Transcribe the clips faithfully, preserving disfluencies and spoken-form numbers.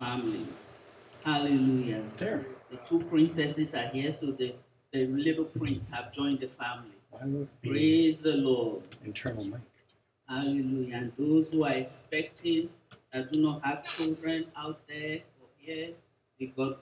family. Hallelujah. There. The two princesses are here, so the, the little prince have joined the family. Why would it be Praise the Lord. internal mic? Hallelujah. And those who are expecting that do not have children out there or here, may God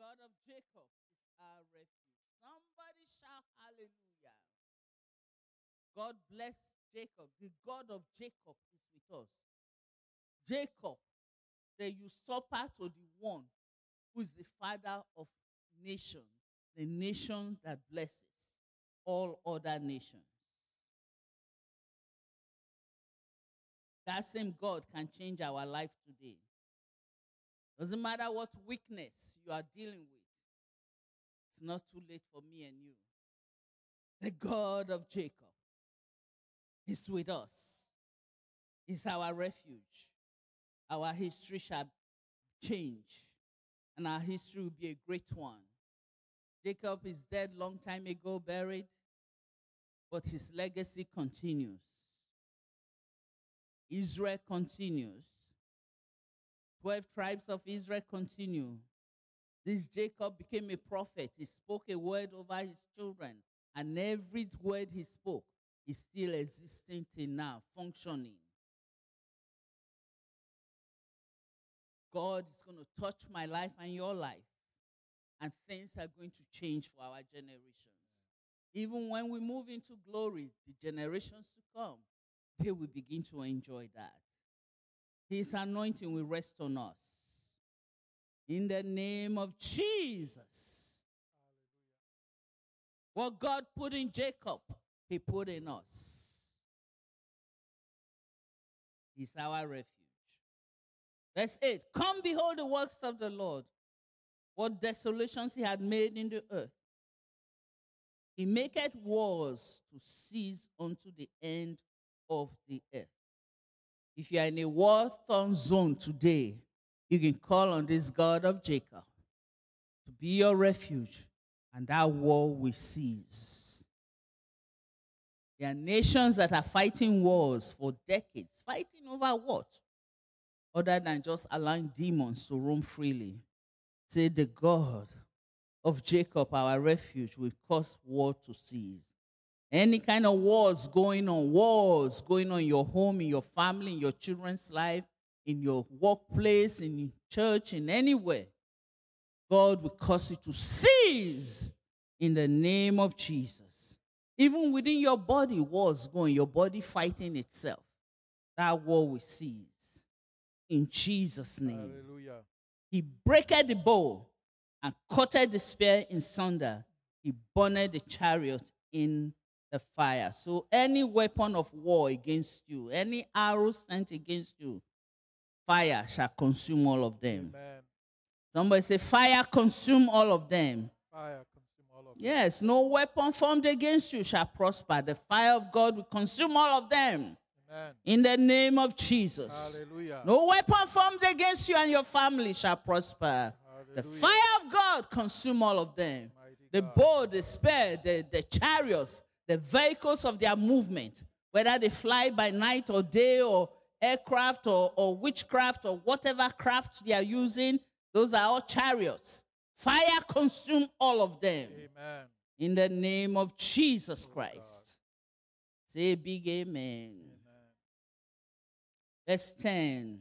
God of Jacob is our refuge. Somebody shout hallelujah. God bless Jacob. The God of Jacob is with us. Jacob, the usurper to the one who is the father of nations, the nation that blesses all other nations. That same God can change our life today. Doesn't matter what weakness you are dealing with, it's not too late for me and you. The God of Jacob is with us. He's our refuge. Our history shall change, and our history will be a great one. Jacob is dead long time ago, buried, but his legacy continues. Israel continues. Twelve tribes of Israel continue. This Jacob became a prophet. He spoke a word over his children, and every word he spoke is still existing till now, functioning. God is going to touch my life and your life, and things are going to change for our generations. Even when we move into glory, the generations to come, they will begin to enjoy that. His anointing will rest on us. In the name of Jesus. Hallelujah. What God put in Jacob, he put in us. He's our refuge. Verse eight, come behold the works of the Lord, what desolations he had made in the earth. He maketh wars to cease unto the end of the earth. If you are in a war-torn zone today, you can call on this God of Jacob to be your refuge, and that war will cease. There are nations that are fighting wars for decades. Fighting over what? Other than just allowing demons to roam freely. Say, the God of Jacob, our refuge, will cause war to cease. Any kind of wars going on, wars going on in your home, in your family, in your children's life, in your workplace, in church, in anywhere, God will cause it to cease in the name of Jesus. Even within your body, wars going, your body fighting itself. That war will cease in Jesus' name. Hallelujah. He breaketh the bow and cutteth the spear in sunder. He burned the chariot in the fire. So any weapon of war against you, any arrow sent against you, fire shall consume all of them. Amen. Somebody say, fire consume all of them. Fire consume all of them. Yes, no weapon formed against you shall prosper. The fire of God will consume all of them. Amen. In the name of Jesus. Hallelujah. No weapon formed against you and your family shall prosper. Hallelujah. The fire of God consume all of them. Mighty The God. bow, the spear, the, the chariots, the vehicles of their movement, whether they fly by night or day or aircraft or, or witchcraft or whatever craft they are using, those are all chariots. Fire consume all of them. Amen. In the name of Jesus Oh, Christ. God. Say big amen. Amen. Verse ten.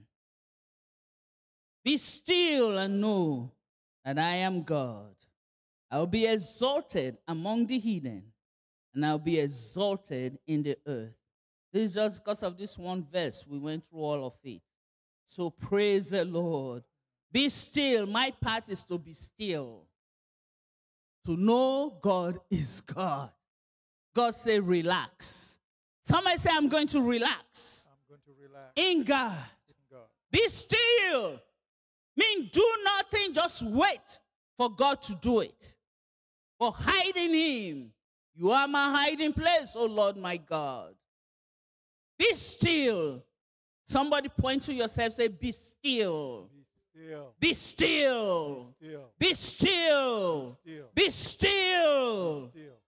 Be still and know that I am God. I will be exalted among the heathen, and I will be exalted in the earth. This is just because of this one verse. We went through all of it. So praise the Lord. Be still. My part is to be still. To know God is God. God say relax. Somebody say, I'm going to relax. I'm going to relax In God. in God. Be still. Mean do nothing, just wait for God to do it. But hide in him. You are my hiding place, oh Lord my God. Be still. Somebody point to yourself, say, be still. Be still. Be still. Be still. Be still. Be still. Be still. Be still.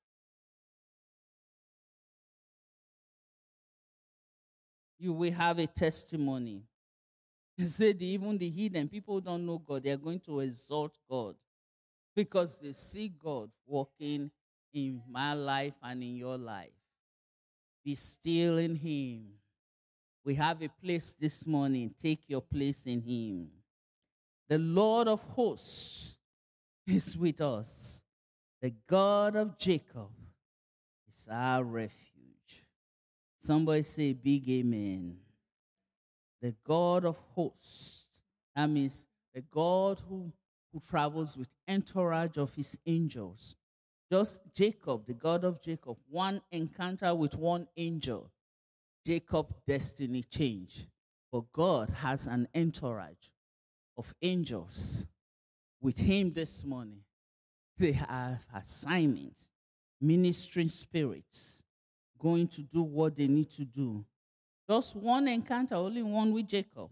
You will have a testimony. He said, even the heathen, people don't know God, they are going to exalt God because they see God working in my life and in your life. Be still in him. We have a place this morning. Take your place in him. The Lord of hosts is with us. The God of Jacob is our refuge. Somebody say big amen. The God of hosts. That means the God who, who travels with entourage of his angels. Just Jacob, the God of Jacob, one encounter with one angel. Jacob's destiny changed. But God has an entourage of angels with him this morning. They have assignments, ministering spirits, going to do what they need to do. Just one encounter, only one with Jacob,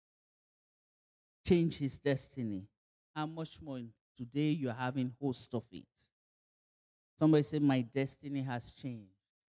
change his destiny. How much more today you're having host of it. Somebody say, my destiny has changed.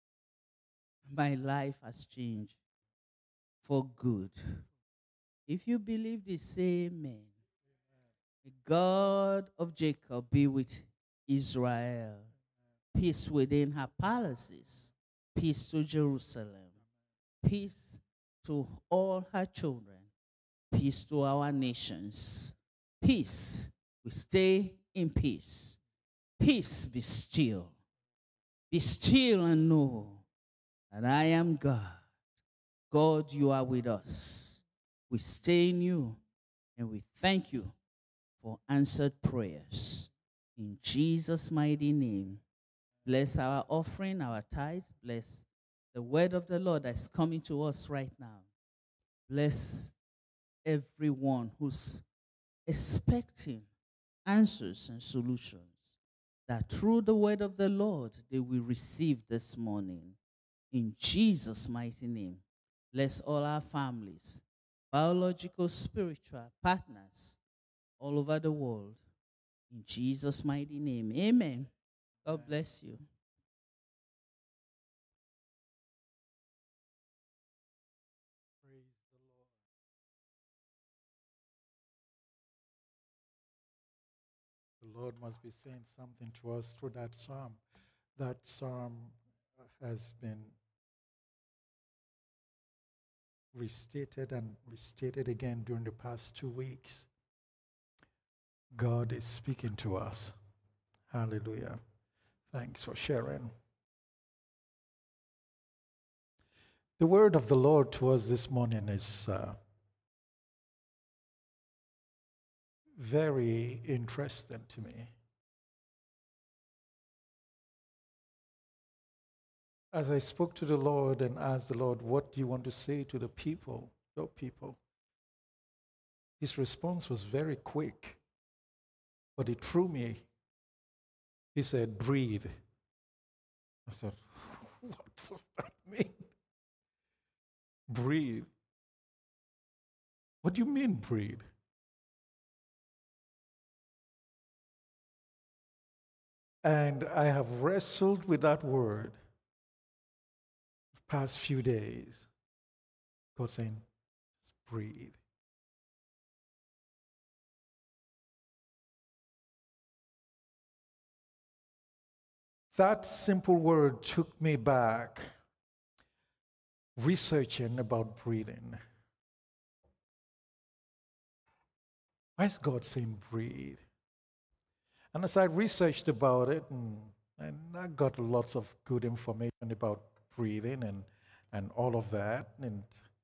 My life has changed for good. If you believe this, say amen. The God of Jacob be with Israel. Peace within her palaces. Peace to Jerusalem. Peace to all her children. Peace to our nations. Peace. We stay in peace. Peace, be still. Be still and know that I am God. God, you are with us. We stay in you and we thank you for answered prayers. In Jesus' mighty name, bless our offering, our tithes. Bless the word of the Lord that's coming to us right now. Bless everyone who's expecting answers and solutions, that through the word of the Lord they will receive this morning. In Jesus' mighty name, bless all our families, biological, spiritual partners all over the world. In Jesus' mighty name, amen. God bless you. Praise the Lord. The Lord must be saying something to us through that psalm. That psalm has been restated and restated again during the past two weeks. God is speaking to us. Hallelujah. Thanks for sharing. The word of the Lord to us this morning is uh, very interesting to me. As I spoke to the Lord and asked the Lord, what do you want to say to the people, your people? His response was very quick, but it threw me. He said, breathe. I said, what does that mean? Breathe. What do you mean, breathe? And I have wrestled with that word the past few days. God saying, just breathe. That simple word took me back researching about breathing. Why is God saying breathe? And as I researched about it, and, and I got lots of good information about breathing and, and all of that, and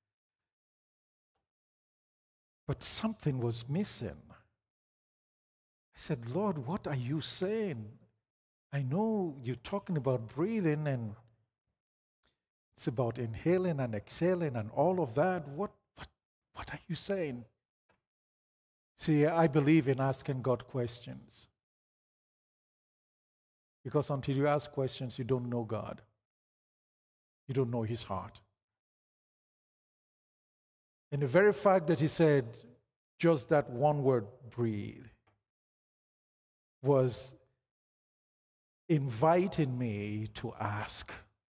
but something was missing. I said, Lord, what are you saying? I know you're talking about breathing and it's about inhaling and exhaling and all of that. What, what, what are you saying? See, I believe in asking God questions. Because until you ask questions, you don't know God. You don't know his heart. And the very fact that he said just that one word, breathe, was inviting me to ask,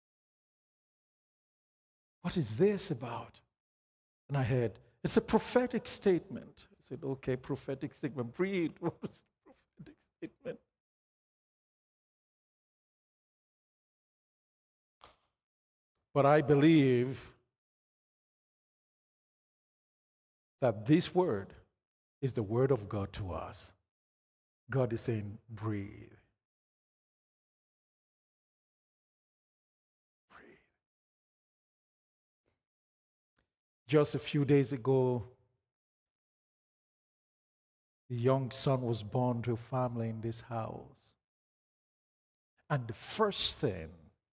what is this about? And I heard, it's a prophetic statement. I said, okay, prophetic statement. Breathe. What is a prophetic statement? But I believe that this word is the word of God to us. God is saying, breathe. Breathe. Just a few days ago, a young son was born to a family in this house. And the first thing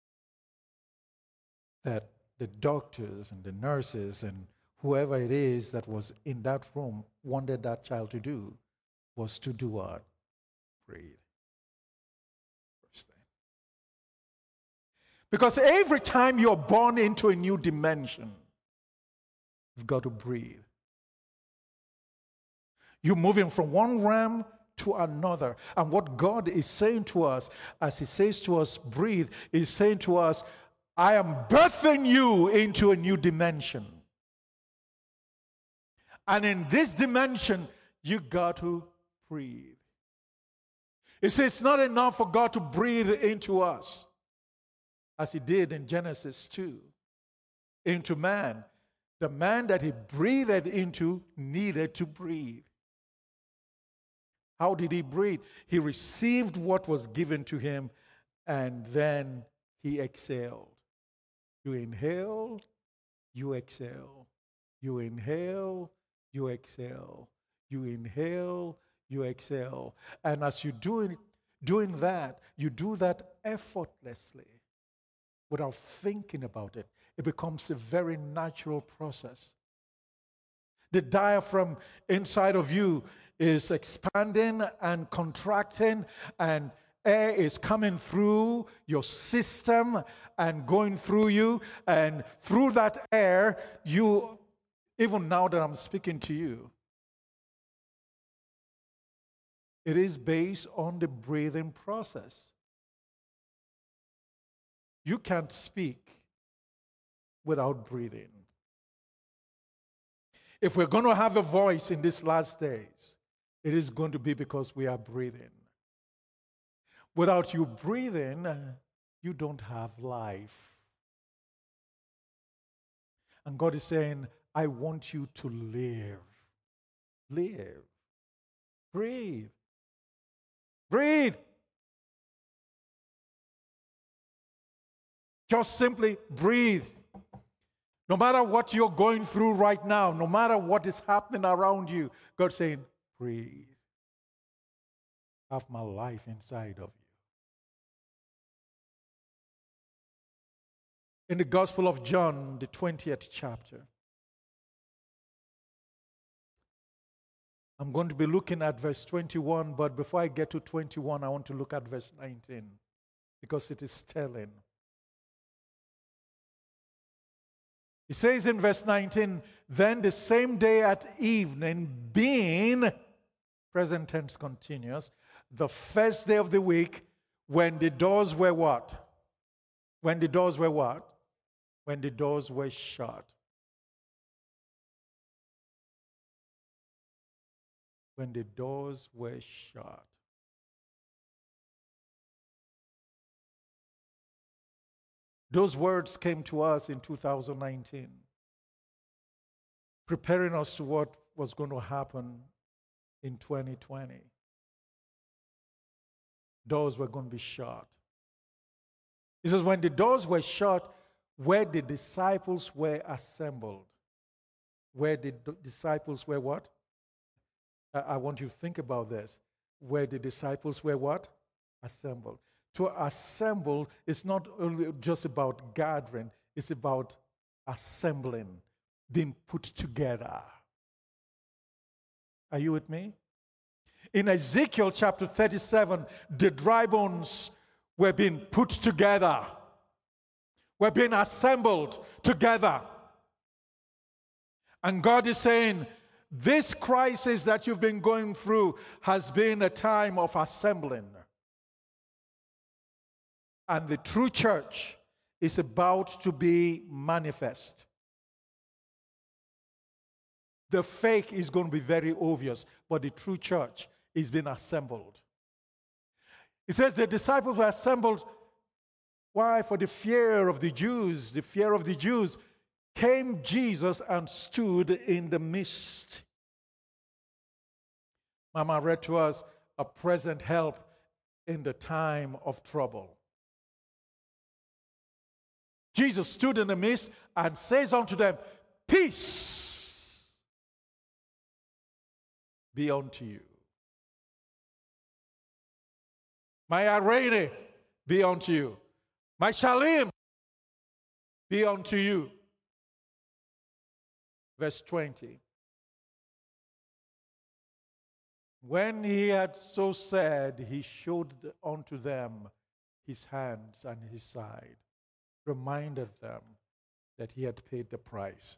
that the doctors and the nurses and whoever it is that was in that room wanted that child to do was to do what? Breathe. First thing. Because every time you're born into a new dimension, you've got to breathe. You're moving from one realm to another. And what God is saying to us, as He says to us, breathe, is saying to us, I am birthing you into a new dimension. And in this dimension, you got to breathe. You see, it's not enough for God to breathe into us, as He did in Genesis two, into man. The man that He breathed into needed to breathe. How did he breathe? He received what was given to him, and then he exhaled. You inhale, you exhale. You inhale, you exhale. You inhale, you exhale. And as you're doing, doing that, you do that effortlessly, without thinking about it. It becomes a very natural process. The diaphragm inside of you is expanding and contracting, and air is coming through your system and going through you, and through that air, you, even now that I'm speaking to you, it is based on the breathing process. You can't speak without breathing. If we're going to have a voice in these last days, it is going to be because we are breathing. Without you breathing, you don't have life. And God is saying, I want you to live. Live. Breathe. Breathe. Just simply breathe. No matter what you're going through right now, no matter what is happening around you, God's saying, breathe. Have my life inside of you. In the Gospel of John, the twentieth chapter, I'm going to be looking at verse twenty-one, but before I get to twenty-one, I want to look at verse nineteen, because it is telling. It says in verse nineteen, then the same day at evening, being, present tense continuous, the first day of the week, when the doors were what? When the doors were what? When the doors were shut. When the doors were shut. Those words came to us in two thousand nineteen, preparing us to what was going to happen in twenty twenty. Doors were going to be shut. It says, when the doors were shut, where the disciples were assembled. Where the d- disciples were what? I-, I want you to think about this. Where the disciples were what? Assembled. To assemble is not only just about gathering, it's about assembling, being put together. Are you with me? In Ezekiel chapter thirty-seven, the dry bones were being put together, were being assembled together. And God is saying, this crisis that you've been going through has been a time of assembling. And the true church is about to be manifest. The fake is going to be very obvious, but the true church is being assembled. It says the disciples were assembled. Why? For the fear of the Jews. The fear of the Jews. Came Jesus and stood in the midst. Mama read to us a present help in the time of trouble. Jesus stood in the midst and says unto them, peace be unto you. My Irene be unto you. My Shalom be unto you. Verse twenty. When he had so said, he showed unto them his hands and his side, reminded them that he had paid the price.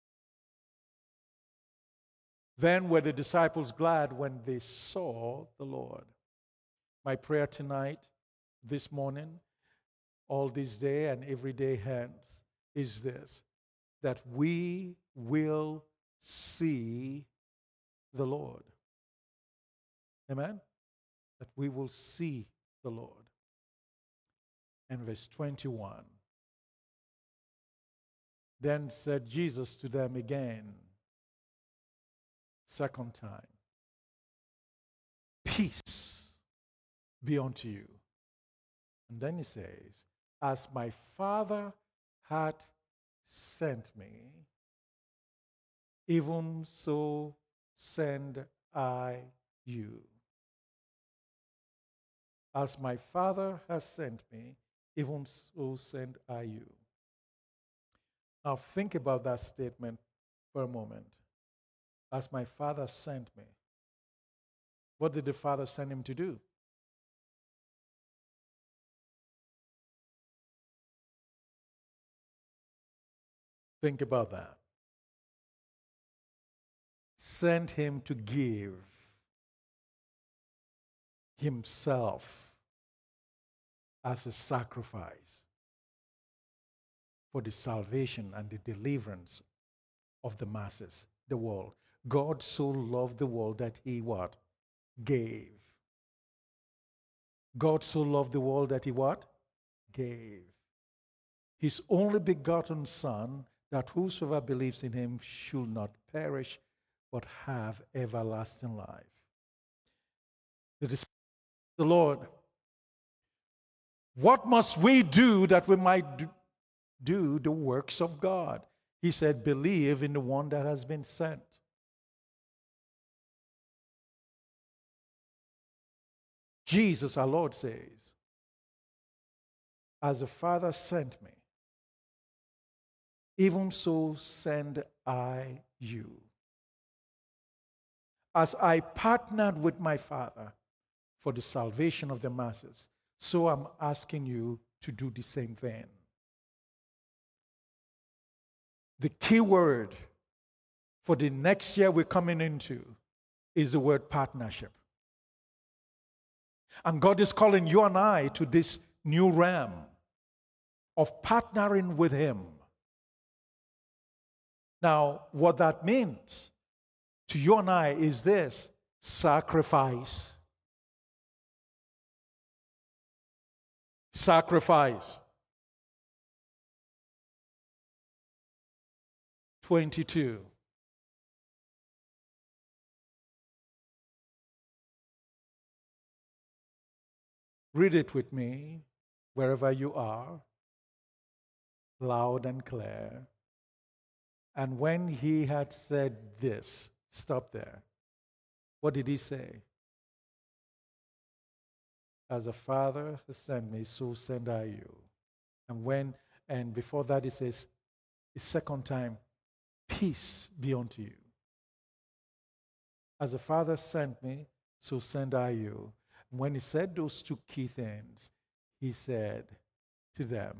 Then were the disciples glad when they saw the Lord. My prayer tonight, this morning, all this day and every day hence, is this, that we will see the Lord. Amen? That we will see the Lord. And verse twenty-one. Then said Jesus to them again, second time, peace be unto you. And then he says, as my Father hath sent me, even so send I you. As my Father has sent me, even so send I you. Now think about that statement for a moment. As my Father sent me. What did the Father send him to do? Think about that. Sent him to give himself as a sacrifice for the salvation and the deliverance of the masses, the world. God so loved the world that he what? Gave. God so loved the world that he what? Gave. His only begotten Son, that whosoever believes in him should not perish, but have everlasting life. It is the Lord. What must we do that we might do, do the works of God? He said, believe in the one that has been sent. Jesus, our Lord, says, as the Father sent me, even so send I you. As I partnered with my Father for the salvation of the masses, so I'm asking you to do the same thing. The key word for the next year we're coming into is the word partnership. And God is calling you and I to this new realm of partnering with him. Now, what that means to you and I is this: sacrifice. Sacrifice. twenty-two. Read it with me, wherever you are, loud and clear. And when he had said this, stop there. What did he say? As a Father has sent me, so send I you. And when, and before that he says, the second time, peace be unto you. As the Father sent me, so send I you. And when he said those two key things, he said to them,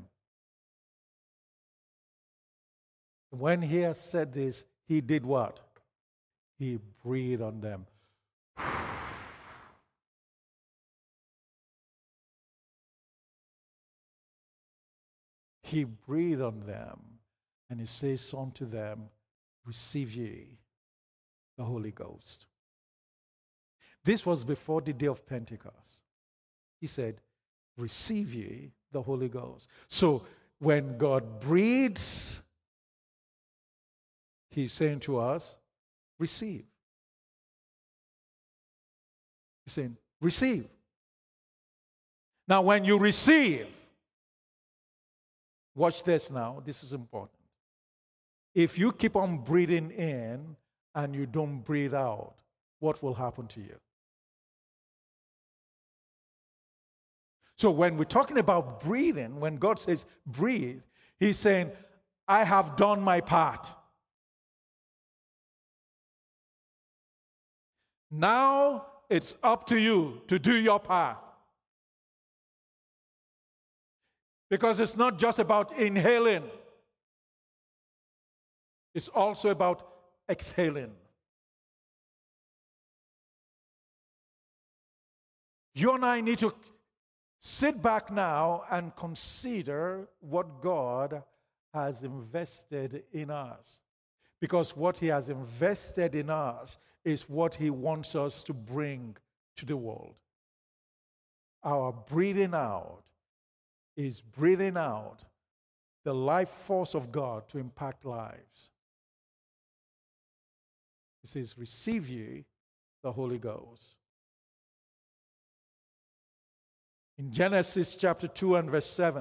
when he had said this, he did what? He breathed on them. He breathed on them, and he says unto them, receive ye the Holy Ghost. This was before the day of Pentecost. He said, receive ye the Holy Ghost. So when God breathes, he's saying to us, receive. He's saying, Receive. Now, when you receive, watch this now, this is important. If you keep on breathing in and you don't breathe out, what will happen to you? So when we're talking about breathing, when God says breathe, He's saying, I have done my part. Now it's up to you to do your part. Because it's not just about inhaling, it's also about exhaling. You and I need to sit back now and consider what God has invested in us. Because what He has invested in us is what He wants us to bring to the world. Our breathing out is breathing out the life force of God to impact lives. He says, receive ye the Holy Ghost. In Genesis chapter two and verse seven,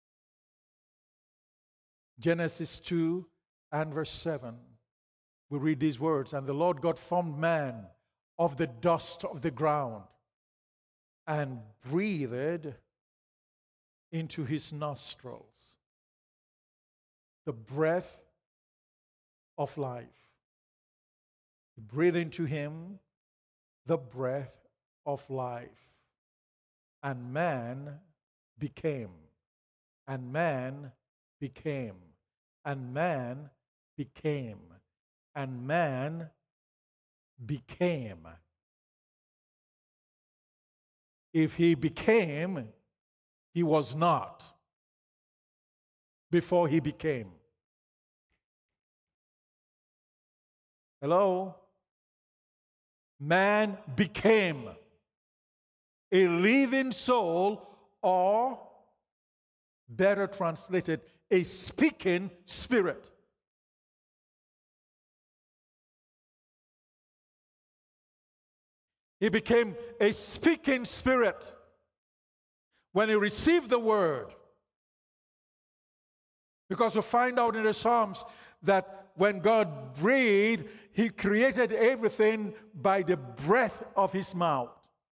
Genesis two and verse seven, we read these words, and the Lord God formed man of the dust of the ground and breathed into his nostrils the breath of life. He breathed into him the breath of life. And man became, and man became, and man became, and man became. If he became, he was not before he became. Hello? Man became a living soul, or better translated, a speaking spirit. He became a speaking spirit when he received the word. Because we find out in the Psalms that when God breathed, He created everything by the breath of His mouth.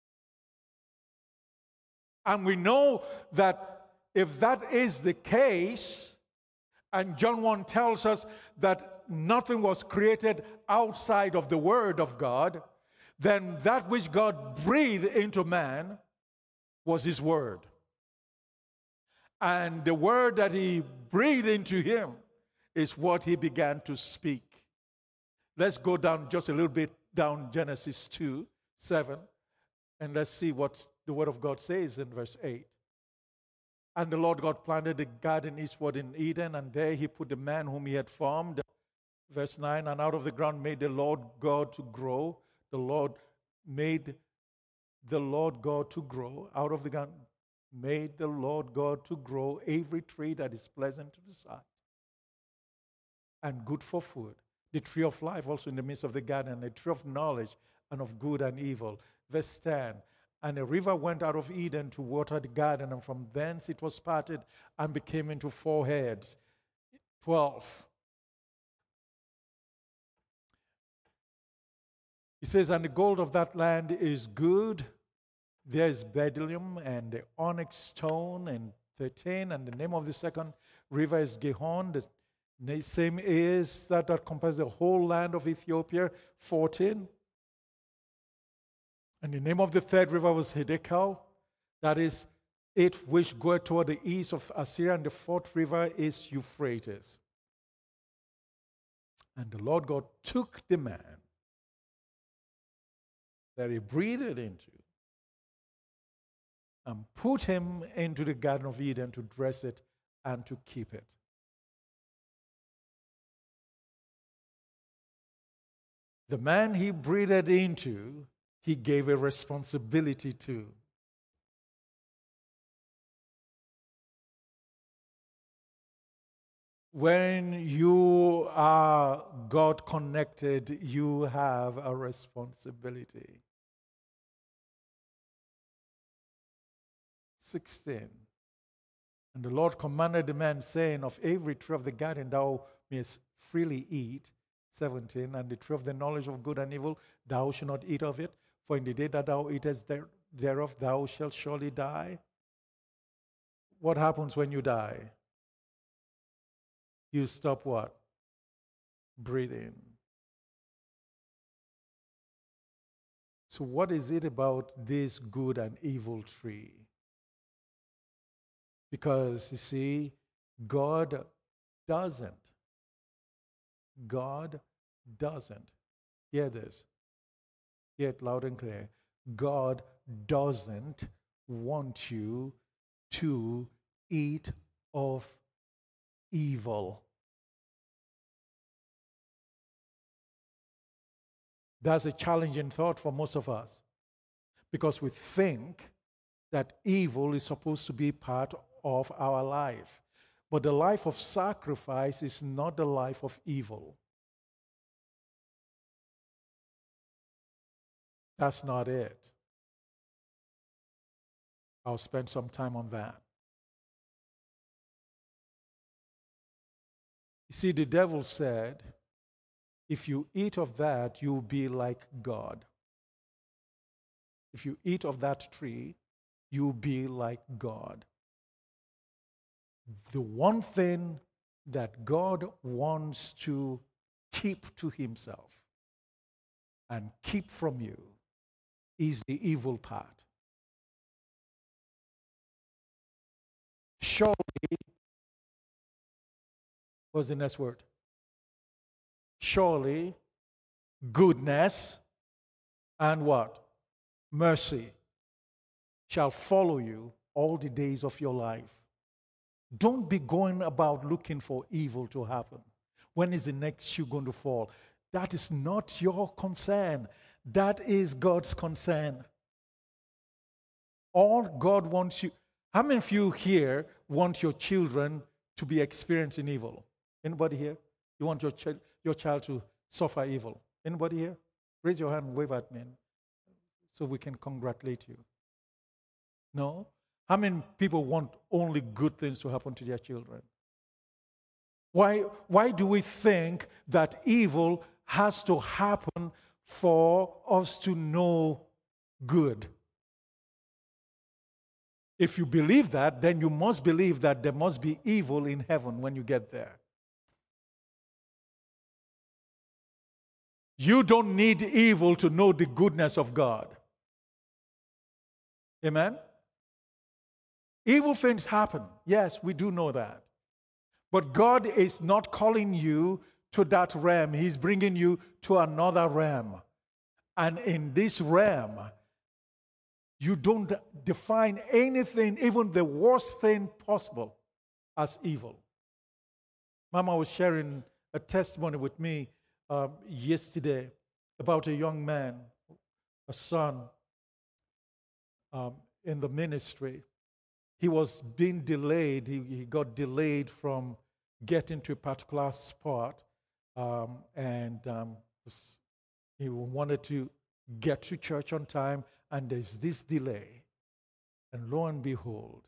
And we know that if that is the case, and John one tells us that nothing was created outside of the Word of God, then that which God breathed into man was His Word. And the Word that He breathed into him is what he began to speak. Let's go down just a little bit down Genesis two, seven, and let's see what the Word of God says in verse eight. And the Lord God planted a garden eastward in Eden, and there He put the man whom He had formed. Verse nine, and out of the ground made the Lord God to grow. The Lord made the Lord God to grow. Out of the ground made the Lord God to grow every tree that is pleasant to the sight and good for food. The tree of life also in the midst of the garden, the tree of knowledge and of good and evil. Verse ten, and a river went out of Eden to water the garden, and from thence it was parted and became into four heads. twelve. He says, and the gold of that land is good. There is bdellium and the onyx stone. And thirteen, and the name of the second river is Gihon. The same is that that comprises the whole land of Ethiopia. fourteen. And the name of the third river was Hiddekel. That is it which goeth toward the east of Assyria. And the fourth river is Euphrates. And the Lord God took the man that He breathed into and put him into the Garden of Eden to dress it and to keep it. The man He breathed into, He gave a responsibility to. When you are God connected, you have a responsibility. sixteen. And the Lord commanded the man, saying, of every tree of the garden thou mayest freely eat. seventeen. And the tree of the knowledge of good and evil, thou shalt not eat of it. For in the day that thou eatest thereof, thou shalt surely die. What happens when you die? You stop what? Breathing. So what is it about this good and evil tree? Because, you see, God doesn't. God doesn't. Hear this. Hear it loud and clear. God doesn't want you to eat of evil. That's a challenging thought for most of us, because we think that evil is supposed to be part of our life. But the life of sacrifice is not the life of evil. That's not it. I'll spend some time on that. You see, the devil said, if you eat of that, you'll be like God. If you eat of that tree, you'll be like God. The one thing that God wants to keep to himself and keep from you is the evil part. Surely, what's the next word? Surely, goodness and what? Mercy shall follow you all the days of your life. Don't be going about looking for evil to happen. When is the next shoe going to fall? That is not your concern. That is God's concern. All God wants you. How many of you here want your children to be experiencing evil? Anybody here? You want your, ch- your child to suffer evil? Anybody here? Raise your hand and wave at me so we can congratulate you. No? How many people want only good things to happen to their children? Why, why do we think that evil has to happen for us to know good? If you believe that, then you must believe that there must be evil in heaven when you get there. You don't need evil to know the goodness of God. Amen? Evil things happen. Yes, we do know that. But God is not calling you to that realm. He's bringing you to another realm. And in this realm, you don't define anything, even the worst thing possible, as evil. Mama was sharing a testimony with me um, yesterday about a young man, a son um, in the ministry. He was being delayed. He, he got delayed from getting to a particular spot, um, and um, was, he wanted to get to church on time, and there's this delay. And lo and behold,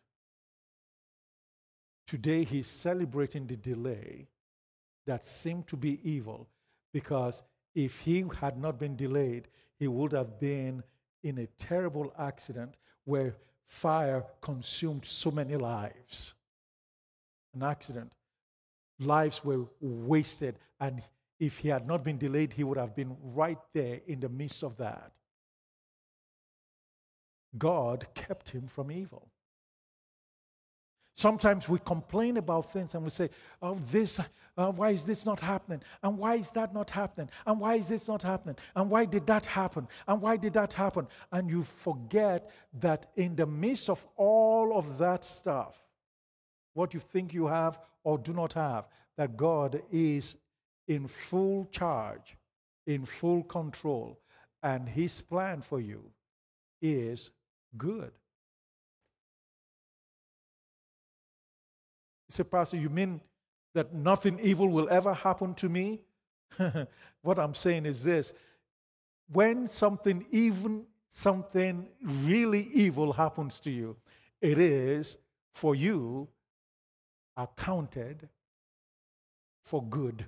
today he's celebrating the delay that seemed to be evil, because if he had not been delayed, he would have been in a terrible accident where fire consumed so many lives. An accident. Lives were wasted, and if he had not been delayed, he would have been right there in the midst of that. God kept him from evil. Sometimes we complain about things and we say, oh, this, uh, why is this not happening? And why is that not happening? And why is this not happening? And why did that happen? And why did that happen? And you forget that in the midst of all of that stuff, what you think you have or do not have, that God is in full charge, in full control, and his plan for you is good. You say, Pastor, you mean that nothing evil will ever happen to me? What I'm saying is this. When something, even something really evil happens to you, it is for you accounted for good.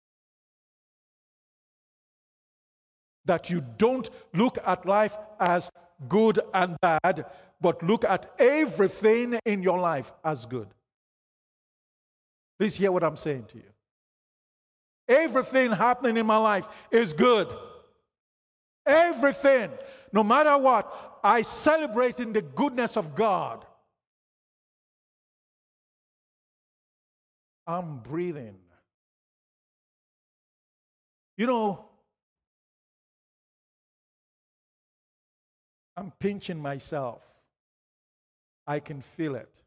That you don't look at life as good and bad, but look at everything in your life as good. Please hear what I'm saying to you. Everything happening in my life is good. Everything. No matter what, I celebrate in the goodness of God. I'm breathing. You know, I'm pinching myself. I can feel it.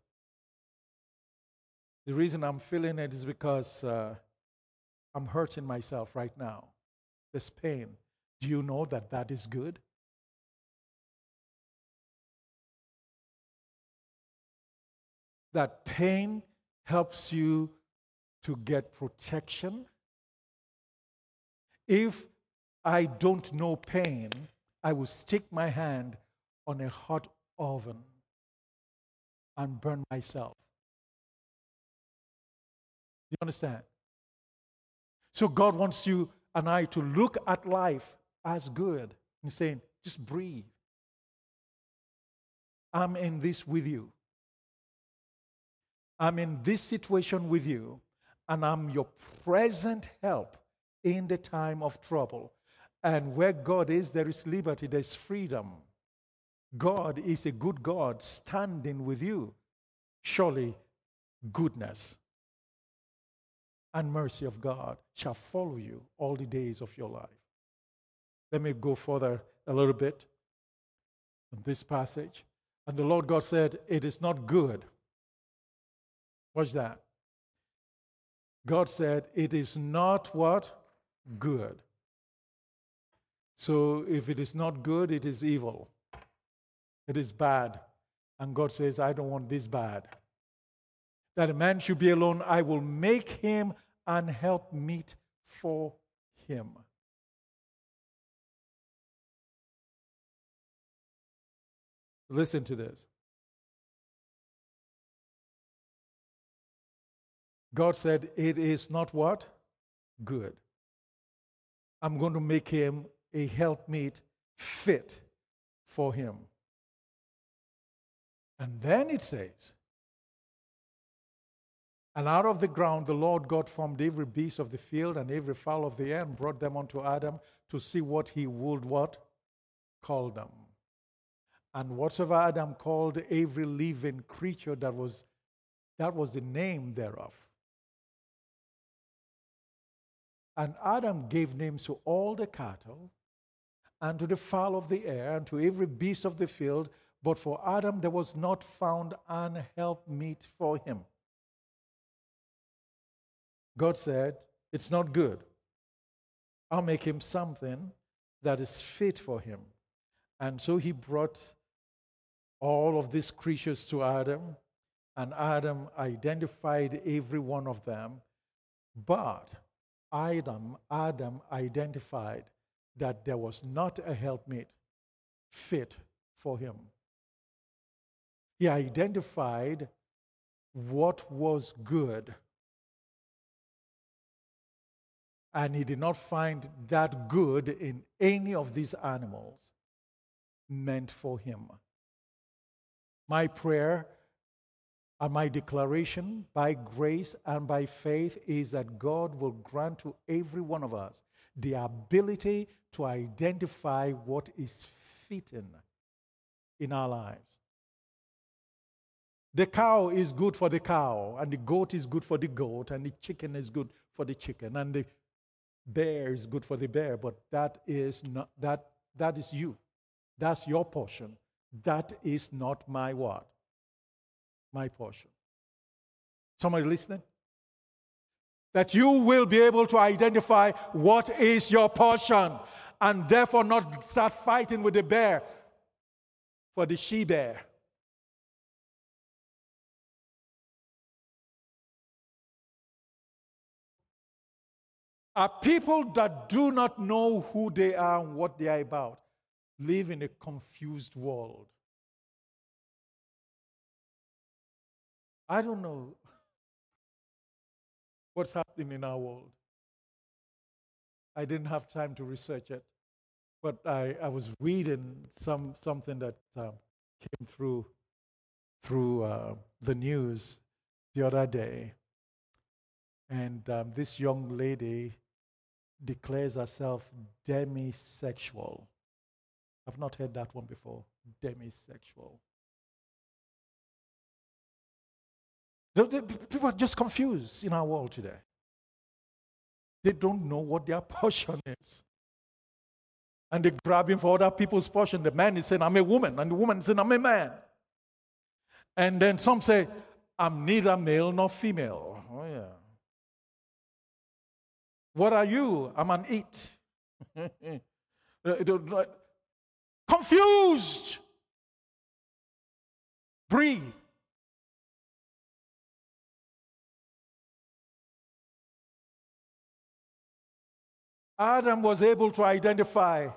The reason I'm feeling it is because uh, I'm hurting myself right now. This pain. Do you know that that is good? That pain helps you to get protection. If I don't know pain, I will stick my hand on a hot oven and burn myself. Do you understand? So God wants you and I to look at life as good. He's saying, just breathe. I'm in this with you. I'm in this situation with you, and I'm your present help in the time of trouble. And where God is, there is liberty, there's freedom. God is a good God standing with you. Surely goodness and mercy of God shall follow you all the days of your life. Let me go further a little bit in this passage. And the Lord God said, it is not good. What's that? God said, it is not what? Good. So if it is not good, it is evil. It is bad. And God says, I don't want this bad. That a man should be alone, I will make him an helpmeet for him. Listen to this. God said, it is not what? Good. I'm going to make him a helpmeet fit for him. And then it says, and out of the ground the Lord God formed every beast of the field and every fowl of the air and brought them unto Adam to see what he would what? Call them. And whatsoever Adam called every living creature, that was, that was the name thereof. And Adam gave names to all the cattle, and to the fowl of the air, and to every beast of the field. But for Adam there was not found an helpmeet for him. God said, it's not good. I'll make him something that is fit for him. And so he brought all of these creatures to Adam, and Adam identified every one of them. But Adam, Adam identified that there was not a helpmeet fit for him. He identified what was good, and he did not find that good in any of these animals meant for him. My prayer and my declaration by grace and by faith is that God will grant to every one of us the ability to identify what is fitting in our lives. The cow is good for the cow, and the goat is good for the goat, and the chicken is good for the chicken, and the bear is good for the bear, but that is not that that is you. That's your portion. That is not my what? My portion. Somebody listening? That you will be able to identify what is your portion, and therefore not start fighting with the bear for the she-bear. Are people that do not know who they are and what they are about, live in a confused world. I don't know what's happening in our world. I didn't have time to research it, but I, I was reading some something that um, came through through uh, the news the other day, and um, this young lady declares herself demisexual. I've not heard that one before. Demisexual. The- the- People are just confused in our world today. They don't know what their portion is. And they're grabbing for other people's portion. The man is saying, I'm a woman. And the woman is saying, I'm a man. And then some say, I'm neither male nor female. Oh, yeah. What are you? I'm an it. Confused. Breathe. Adam was able to identify,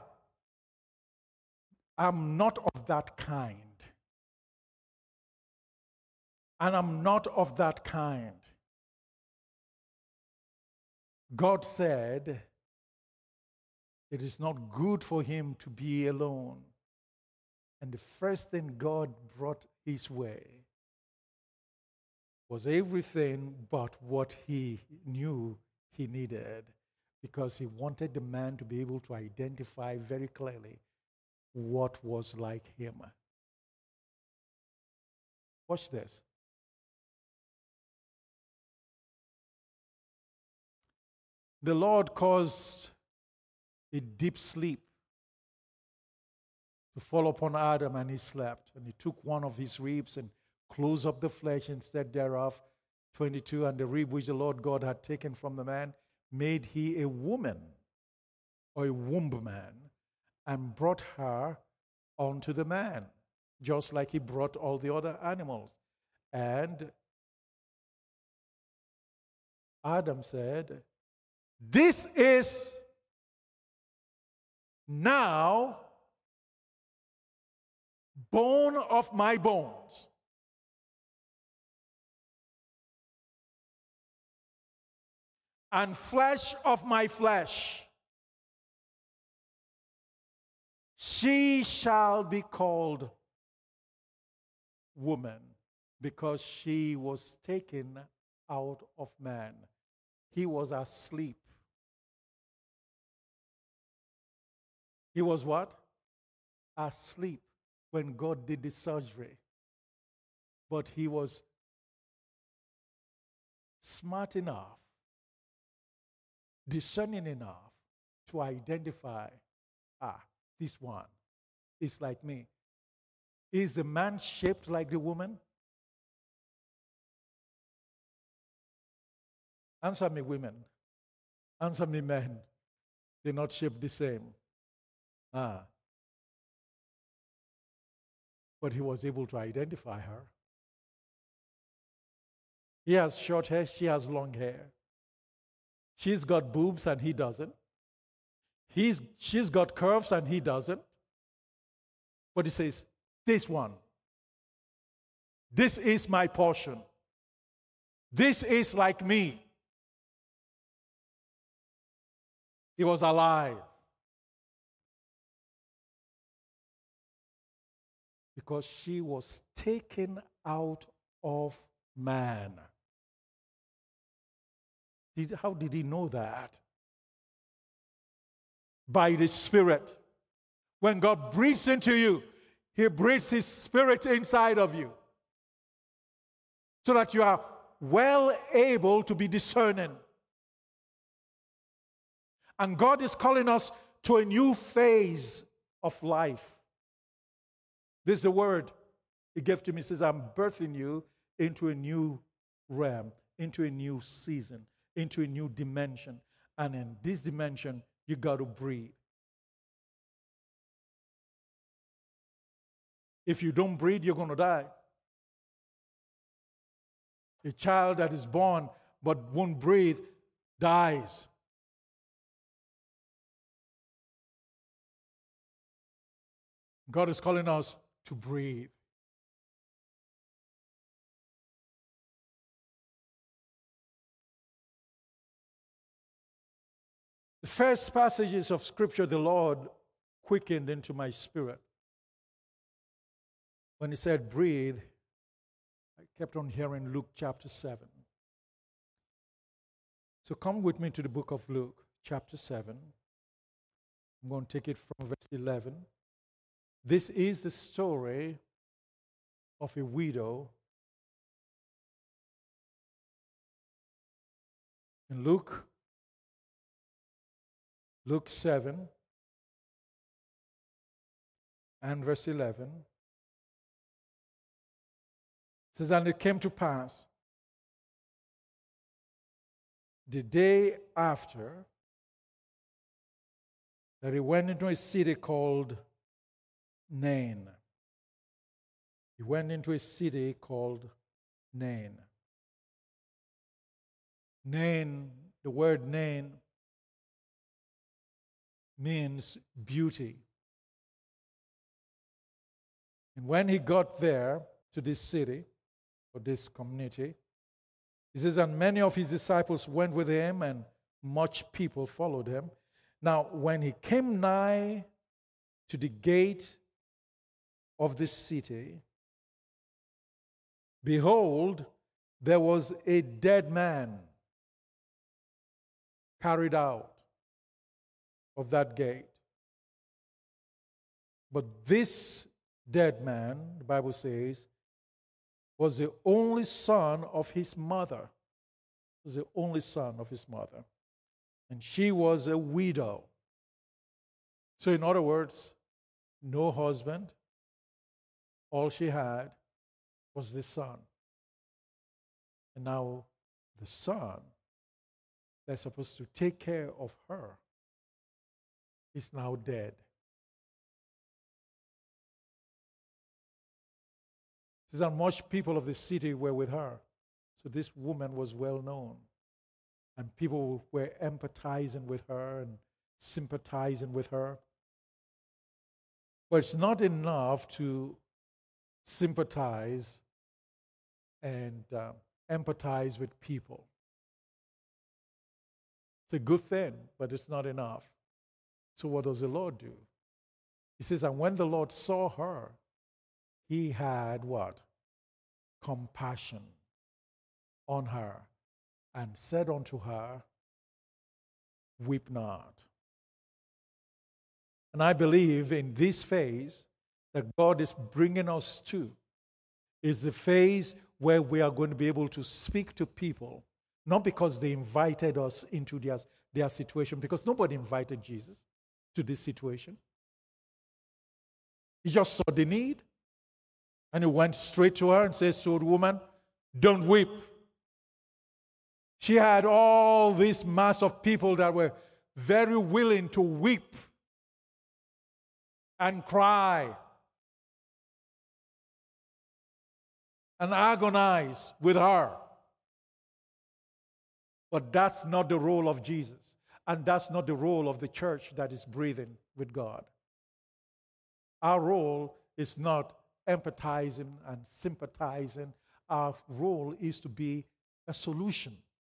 I'm not of that kind. And I'm not of that kind. God said, it is not good for him to be alone. And the first thing God brought his way was everything but what he knew he needed, because he wanted the man to be able to identify very clearly what was like him. Watch this. The Lord caused a deep sleep to fall upon Adam, and he slept. And he took one of his ribs and closed up the flesh instead thereof. twenty-two, and the rib which the Lord God had taken from the man made he a woman, or a womb man, and brought her unto the man, just like he brought all the other animals. And Adam said, this is now bone of my bones and flesh of my flesh. She shall be called woman, because she was taken out of man. He was asleep. He was what? Asleep when God did the surgery. But he was smart enough, discerning enough to identify, ah, this one is like me. Is the man shaped like the woman? Answer me, women. Answer me, men. They're not shaped the same. Ah. But he was able to identify her. He has short hair, she has long hair. She's got boobs and he doesn't. He's, she's got curves and he doesn't. But he says, this one, this is my portion. This is like me. He was alive. Because she was taken out of man. Did, how did he know that? By the Spirit. When God breathes into you, he breathes his Spirit inside of you, so that you are well able to be discerning. And God is calling us to a new phase of life. This is the word he gave to me. He says, I'm birthing you into a new realm, into a new season, into a new dimension. And in this dimension, you got to breathe. If you don't breathe, you're going to die. A child that is born but won't breathe dies. God is calling us to breathe. first passages of Scripture the Lord quickened into my spirit. When he said, breathe, I kept on hearing Luke chapter seven. So come with me to the book of Luke chapter seven. I'm going to take it from verse eleven. This is the story of a widow. In Luke, Luke seven and verse eleven, it says, and it came to pass the day after that he went into a city called Nain. He went into a city called Nain. Nain, the word Nain means beauty. And when he got there to this city, or this community, he says, and many of his disciples went with him, and much people followed him. Now, when he came nigh to the gate of the city, behold, there was a dead man carried out of that gate. But this dead man, the Bible says, was the only son of his mother. Was the only son of his mother. And she was a widow. So in other words, no husband. All she had was the son. And now the son that's supposed to take care of her is now dead. It says, and much people of the city were with her. So this woman was well known. And people were empathizing with her and sympathizing with her. But it's not enough to sympathize and uh, empathize with people. It's a good thing, but it's not enough. So what does the Lord do? He says, and when the Lord saw her, he had what? Compassion on her, and said unto her, weep not. And I believe in this phase that God is bringing us to is the phase where we are going to be able to speak to people, not because they invited us into their, their situation, because nobody invited Jesus to this situation. He just saw the need, and he went straight to her and says to the woman, don't weep. She had all this mass of people that were very willing to weep and cry and agonize with her. But that's not the role of Jesus. And that's not the role of the church that is breathing with God. Our role is not empathizing and sympathizing. Our role is to be a solution.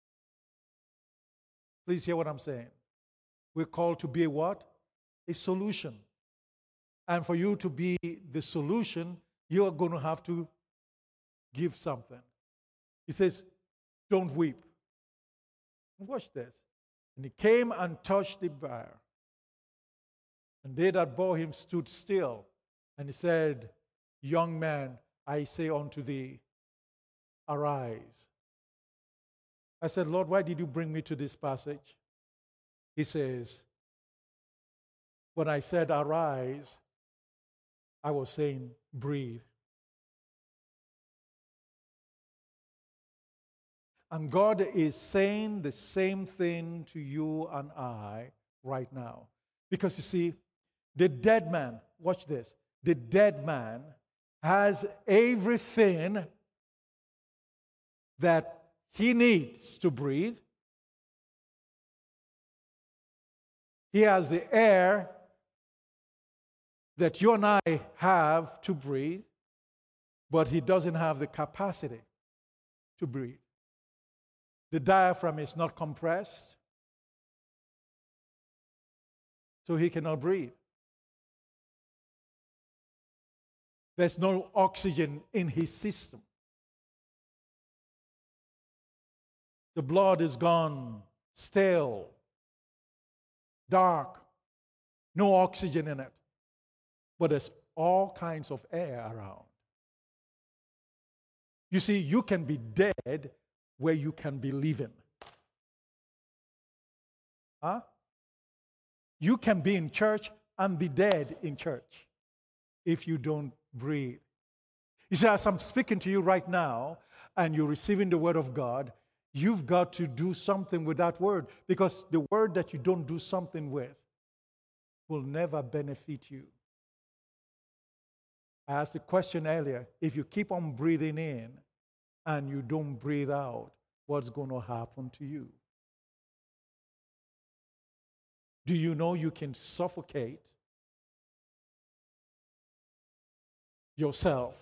Please hear what I'm saying. We're called to be a what? A solution. And for you to be the solution, you are going to have to give something. He says, don't weep. Watch this. And he came and touched the bier. And they that bore him stood still. And he said, young man, I say unto thee, arise. I said, Lord, why did you bring me to this passage? He says, when I said arise, I was saying breathe. And God is saying the same thing to you and I right now. Because you see, the dead man, watch this, the dead man has everything that he needs to breathe. He has the air that you and I have to breathe, but he doesn't have the capacity to breathe. The diaphragm is not compressed. so he cannot breathe. There's no oxygen in his system. The blood is gone, stale, dark, no oxygen in it. But there's all kinds of air around. You see, you can be dead where you can be living. Huh? You can be in church and be dead in church if you don't breathe. You see, as I'm speaking to you right now and you're receiving the word of God, you've got to do something with that word, because the word that you don't do something with will never benefit you. I asked the question earlier, if you keep on breathing in and you don't breathe out, what's going to happen to you? Do you know you can suffocate yourself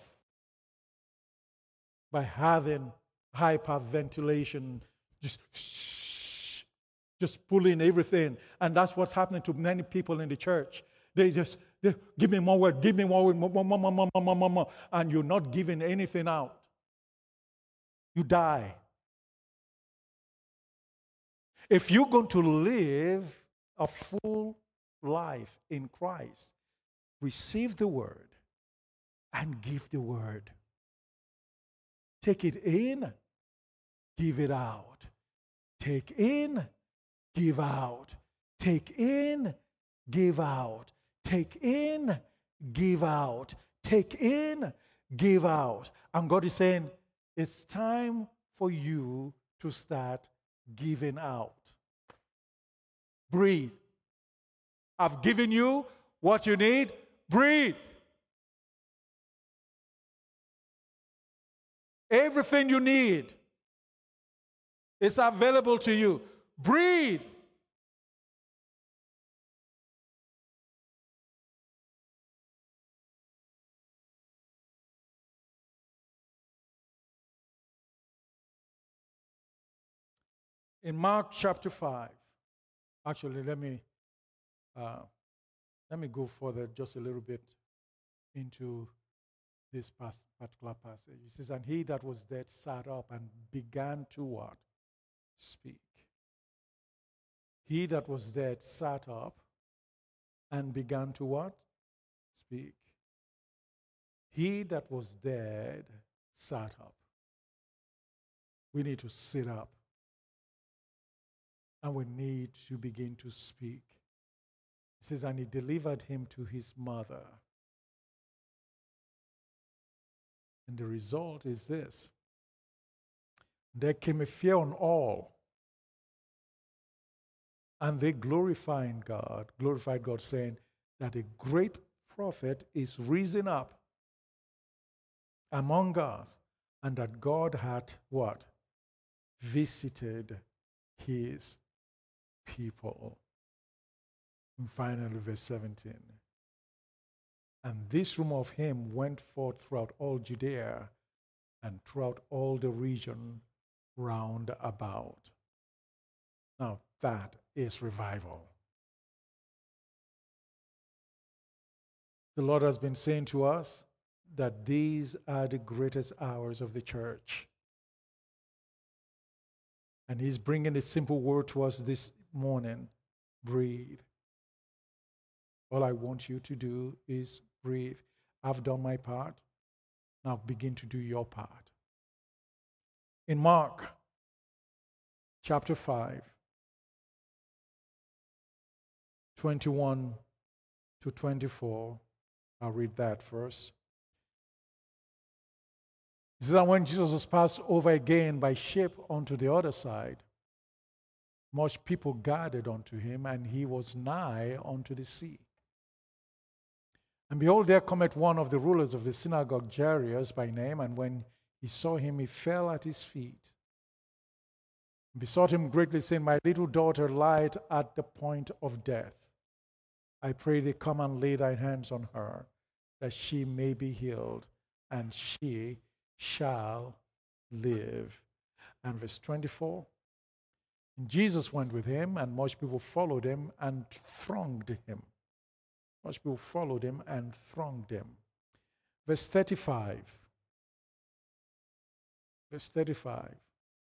by having hyperventilation, just just pulling everything? And that's what's happening to many people in the church. They just, they, give me more word, give me more word, more, more, more, more, more, more, more, and you're not giving anything out. You die. If you're going to live a full life in Christ, receive the word and give the word. Take it in, give it out. Take in, give out. Take in, give out. Take in, give out. Take in, give out. And God is saying, it's time for you to start giving out. Breathe. I've given you what you need. Breathe. Everything you need is available to you. Breathe. In Mark chapter five, actually, let me uh, let me go further just a little bit into this particular passage. It says, and he that was dead sat up and began to what? Speak. He that was dead sat up and began to what? Speak. He that was dead sat up. We need to sit up. And we need to begin to speak. It says, and he delivered him to his mother. And the result is this. There came a fear on all. And they glorified God, glorified God, saying that a great prophet is risen up among us, and that God had what? Visited his people. And finally, verse seventeen. And this rumor of him went forth throughout all Judea and throughout all the region round about. Now that is revival. The Lord has been saying to us that these are the greatest hours of the church. And he's bringing a simple word to us this morning. Breathe. All I want you to do is breathe. I've done my part. Now begin to do your part. In Mark chapter five, twenty-one to twenty-four, I'll read that first. It says that when Jesus was passed over again by ship onto the other side, much people gathered unto him, and he was nigh unto the sea. And behold, there cometh one of the rulers of the synagogue, Jairus by name, and when he saw him, he fell at his feet, and besought him greatly, saying, my little daughter lieth at the point of death. I pray thee, come and lay thy hands on her, that she may be healed, and she shall live. And verse twenty-four, And Jesus went with him, and much people followed him and thronged him. Much people followed him and thronged him. Verse thirty-five. Verse thirty-five.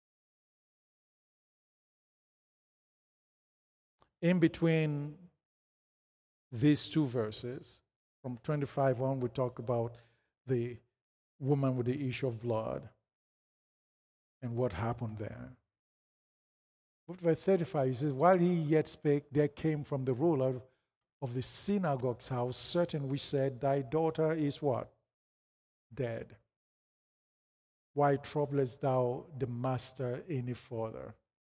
In between these two verses, from twenty-five on, we talk about the woman with the issue of blood and what happened there. But verse thirty-five, he says, while he yet spake, there came from the ruler of the synagogue's house certain which said, thy daughter is what? Dead. Why troublest thou the master any further?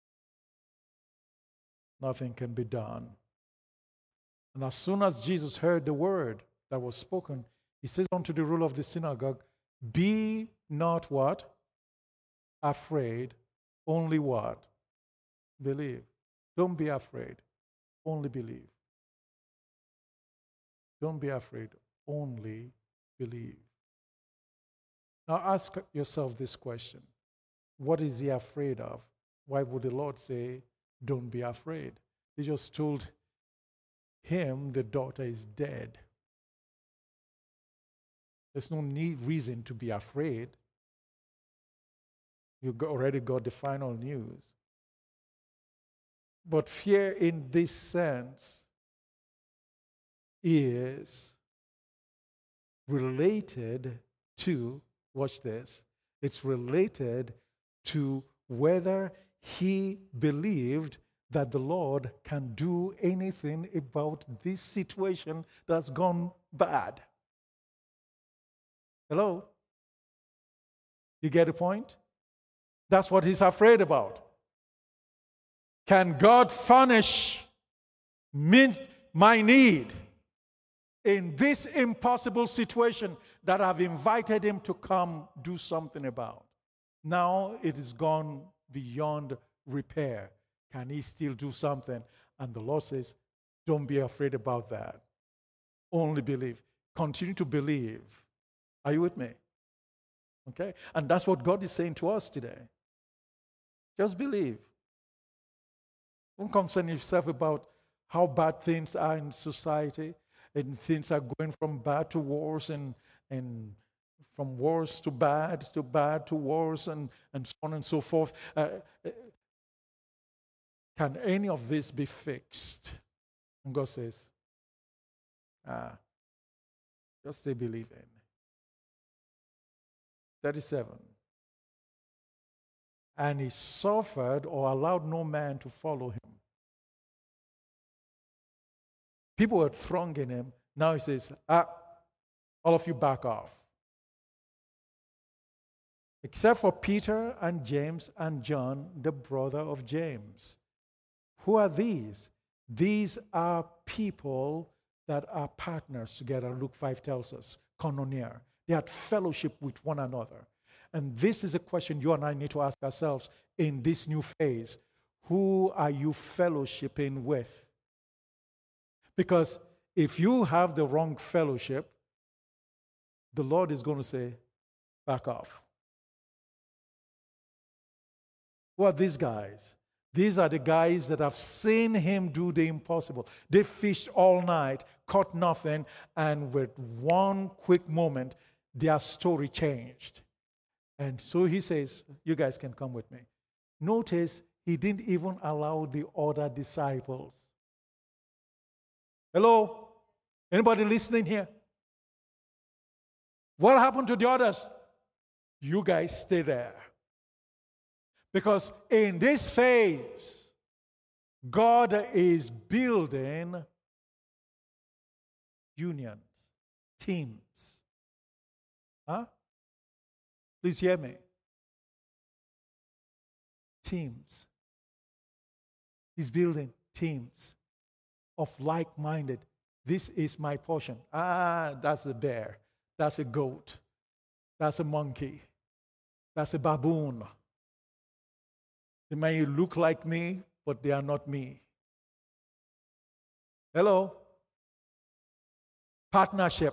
Nothing can be done. And as soon as Jesus heard the word that was spoken, he says unto the ruler of the synagogue, be not what? Afraid, only what? Believe. Don't be afraid, only believe. Don't be afraid, only believe. Now ask yourself this question. What is he afraid of? Why would the Lord say, don't be afraid? He just told him the daughter is dead. There's no need, reason to be afraid. You already got the final news. But fear in this sense is related to, watch this, it's related to whether he believed that the Lord can do anything about this situation that's gone bad. Hello? You get the point? That's what he's afraid about. Can God furnish my need in this impossible situation that I've invited him to come do something about? Now it is gone beyond repair. Can he still do something? And the Lord says, don't be afraid about that. Only believe. Continue to believe. Are you with me? Okay? And that's what God is saying to us today. Just believe. Don't concern yourself about how bad things are in society, and things are going from bad to worse, and, and from worse to bad, to bad to worse, and, and so on and so forth. Uh, can any of this be fixed? And God says, ah, just say believe in. thirty-seven. And he suffered or allowed no man to follow him. People were thronging him. Now he says, ah, all of you back off. Except for Peter and James and John, the brother of James. Who are these? These are people that are partners together. Luke five tells us, koinonia. They had fellowship with one another. And this is a question you and I need to ask ourselves in this new phase. Who are you fellowshipping with? Because if you have the wrong fellowship, the Lord is going to say, back off. Who are these guys? These are the guys that have seen him do the impossible. They fished all night, caught nothing, and with one quick moment, their story changed. And so he says, you guys can come with me. Notice he didn't even allow the other disciples. Hello? Anybody listening here? What happened to the others? You guys stay there. Because in this phase, God is building unions, teams. Huh? Please hear me. Teams. He's building teams of like-minded. This is my portion. Ah, that's a bear. That's a goat. That's a monkey. That's a baboon. They may look like me, but they are not me. Hello? Partnership.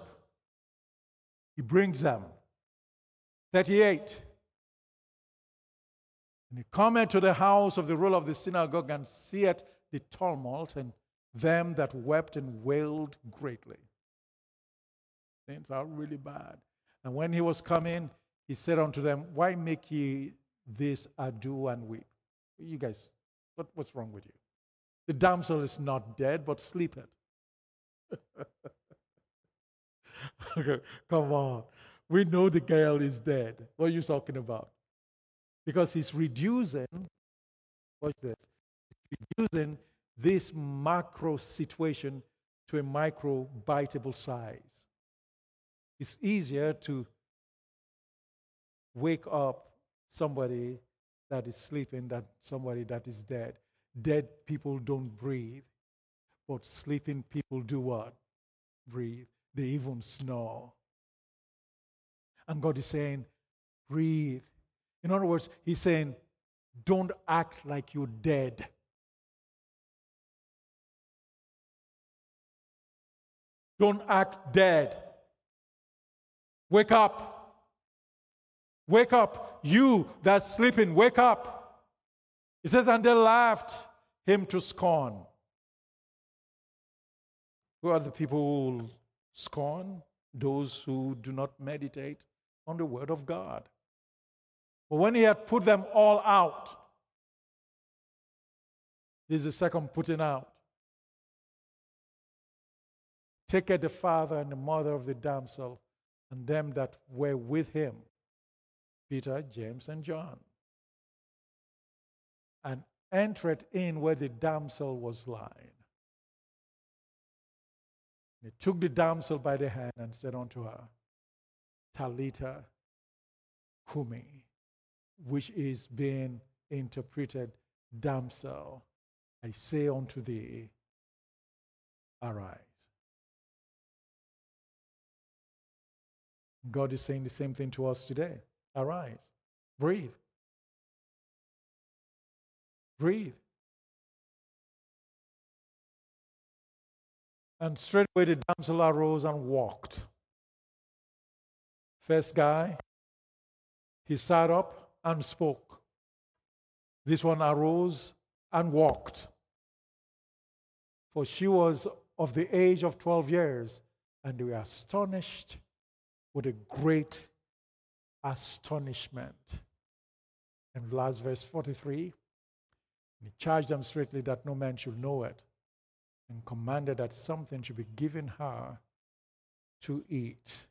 He brings them. thirty-eight. And he cometh to the house of the ruler of the synagogue, and seeth the tumult, and them that wept and wailed greatly. Things are really bad. And when he was coming, he said unto them, Why make ye this ado and weep? You guys, what, what's wrong with you? The damsel is not dead, but sleepeth. Okay, come on. We know the girl is dead. What are you talking about? Because he's reducing, watch this, he's reducing this macro situation to a micro biteable size. It's easier to wake up somebody that is sleeping than somebody that is dead. Dead people don't breathe, but sleeping people do what? Breathe. They even snore. And God is saying, breathe. In other words, he's saying, don't act like you're dead. Don't act dead. Wake up. Wake up. You that's sleeping, wake up. He says, and they laughed him to scorn. Who are the people who will scorn? Those who do not meditate on the word of God. But when he had put them all out, this is the second putting out. Taketh the father and the mother of the damsel, and them that were with him, Peter, James, and John, and entered in where the damsel was lying. He took the damsel by the hand and said unto her, Talitha Kumi, which is being interpreted, damsel, I say unto thee, arise. God is saying the same thing to us today. Arise. Breathe. Breathe. And straightway the damsel arose and walked. First guy, he sat up and spoke. This one arose and walked. For she was of the age of twelve years, and they were astonished with a great astonishment. And last verse forty-three, he charged them straitly that no man should know it, and commanded that something should be given her to eat.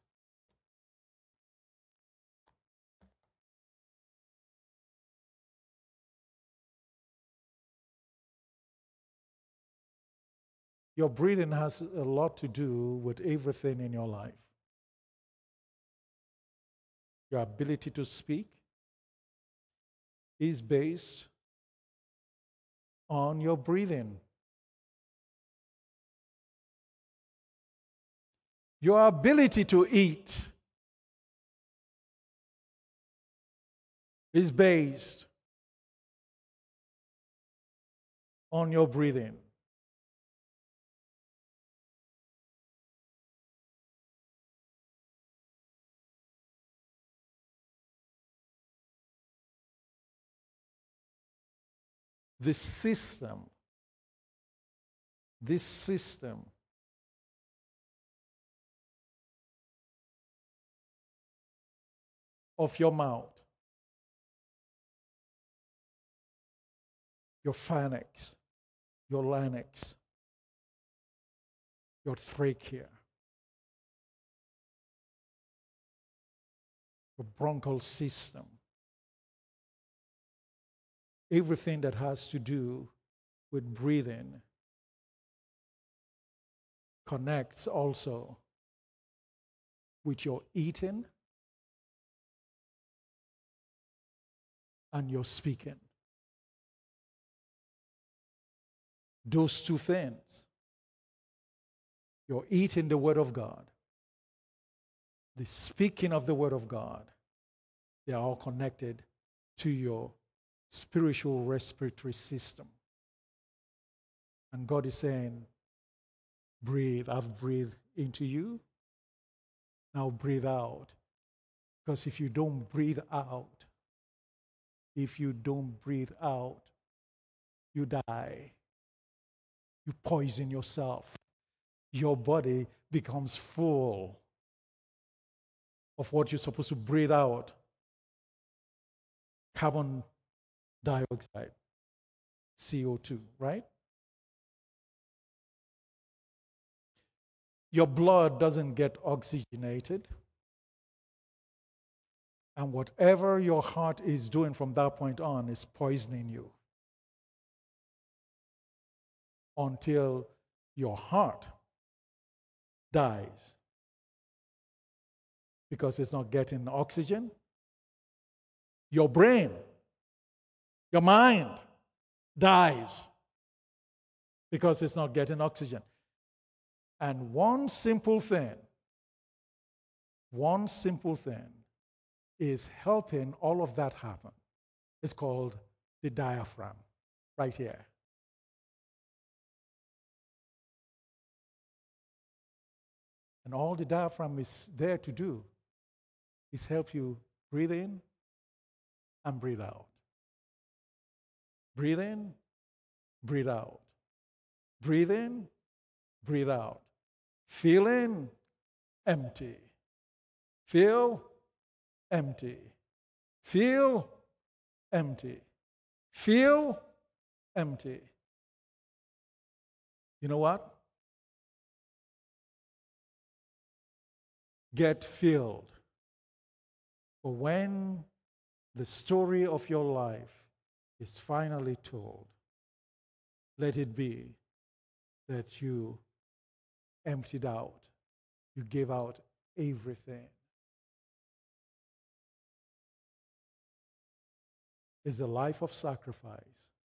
Your breathing has a lot to do with everything in your life. Your ability to speak is based on your breathing. Your ability to eat is based on your breathing. This system, this system of your mouth, your pharynx, your larynx, your trachea, your bronchial system, everything that has to do with breathing connects also with your eating and your speaking. Those two things, you're eating the Word of God, the speaking of the Word of God, they are all connected to your spiritual respiratory system. And God is saying, breathe. I've breathed into you. Now breathe out. Because if you don't breathe out, if you don't breathe out, you die. You poison yourself. Your body becomes full of what you're supposed to breathe out. Carbon dioxide, C O two, right? Your blood doesn't get oxygenated. And whatever your heart is doing from that point on is poisoning you until your heart dies because it's not getting oxygen. Your brain, your mind dies because it's not getting oxygen. And one simple thing, one simple thing is helping all of that happen. It's called the diaphragm, right here. And all the diaphragm is there to do is help you breathe in and breathe out. Breathe in, breathe out. Breathe in, breathe out. Feel in, empty. Feel, empty. Feel, empty. Feel, empty. You know what? Get filled. For when the story of your life is finally told, let it be that you emptied out, you gave out everything. It's a life of sacrifice.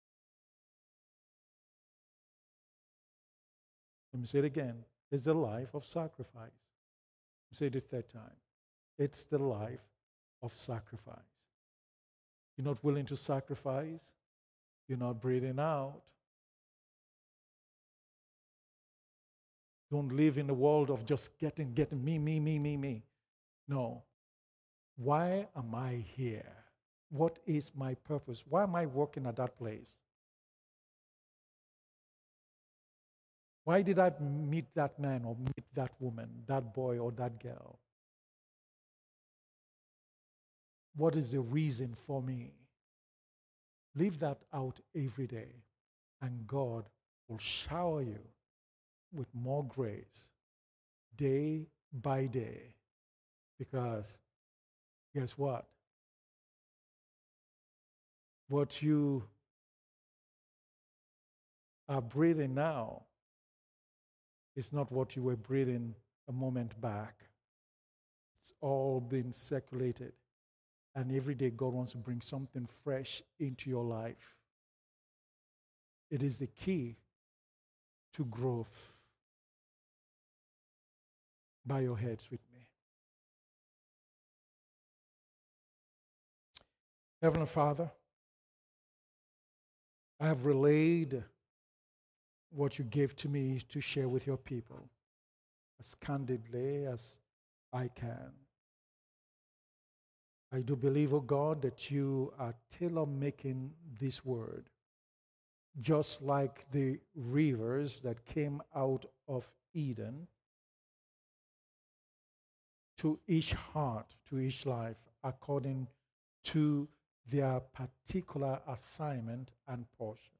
Let me say it again. It's a life of sacrifice. Let me say it a third time. It's the life of sacrifice. You're not willing to sacrifice. You're not breathing out. Don't live in the world of just getting, getting, me, me, me, me, me. No. Why am I here? What is my purpose? Why am I working at that place? Why did I meet that man or meet that woman, that boy or that girl? What is the reason for me? Leave that out every day, and God will shower you with more grace day by day. Because guess what? What you are breathing now is not what you were breathing a moment back. It's all been circulated. And every day God wants to bring something fresh into your life. It is the key to growth. Bow your heads with me. Heavenly Father, I have relayed what you gave to me to share with your people as candidly as I can. I do believe, oh God, that you are tailor-making this word, just like the rivers that came out of Eden, to each heart, to each life, according to their particular assignment and portion.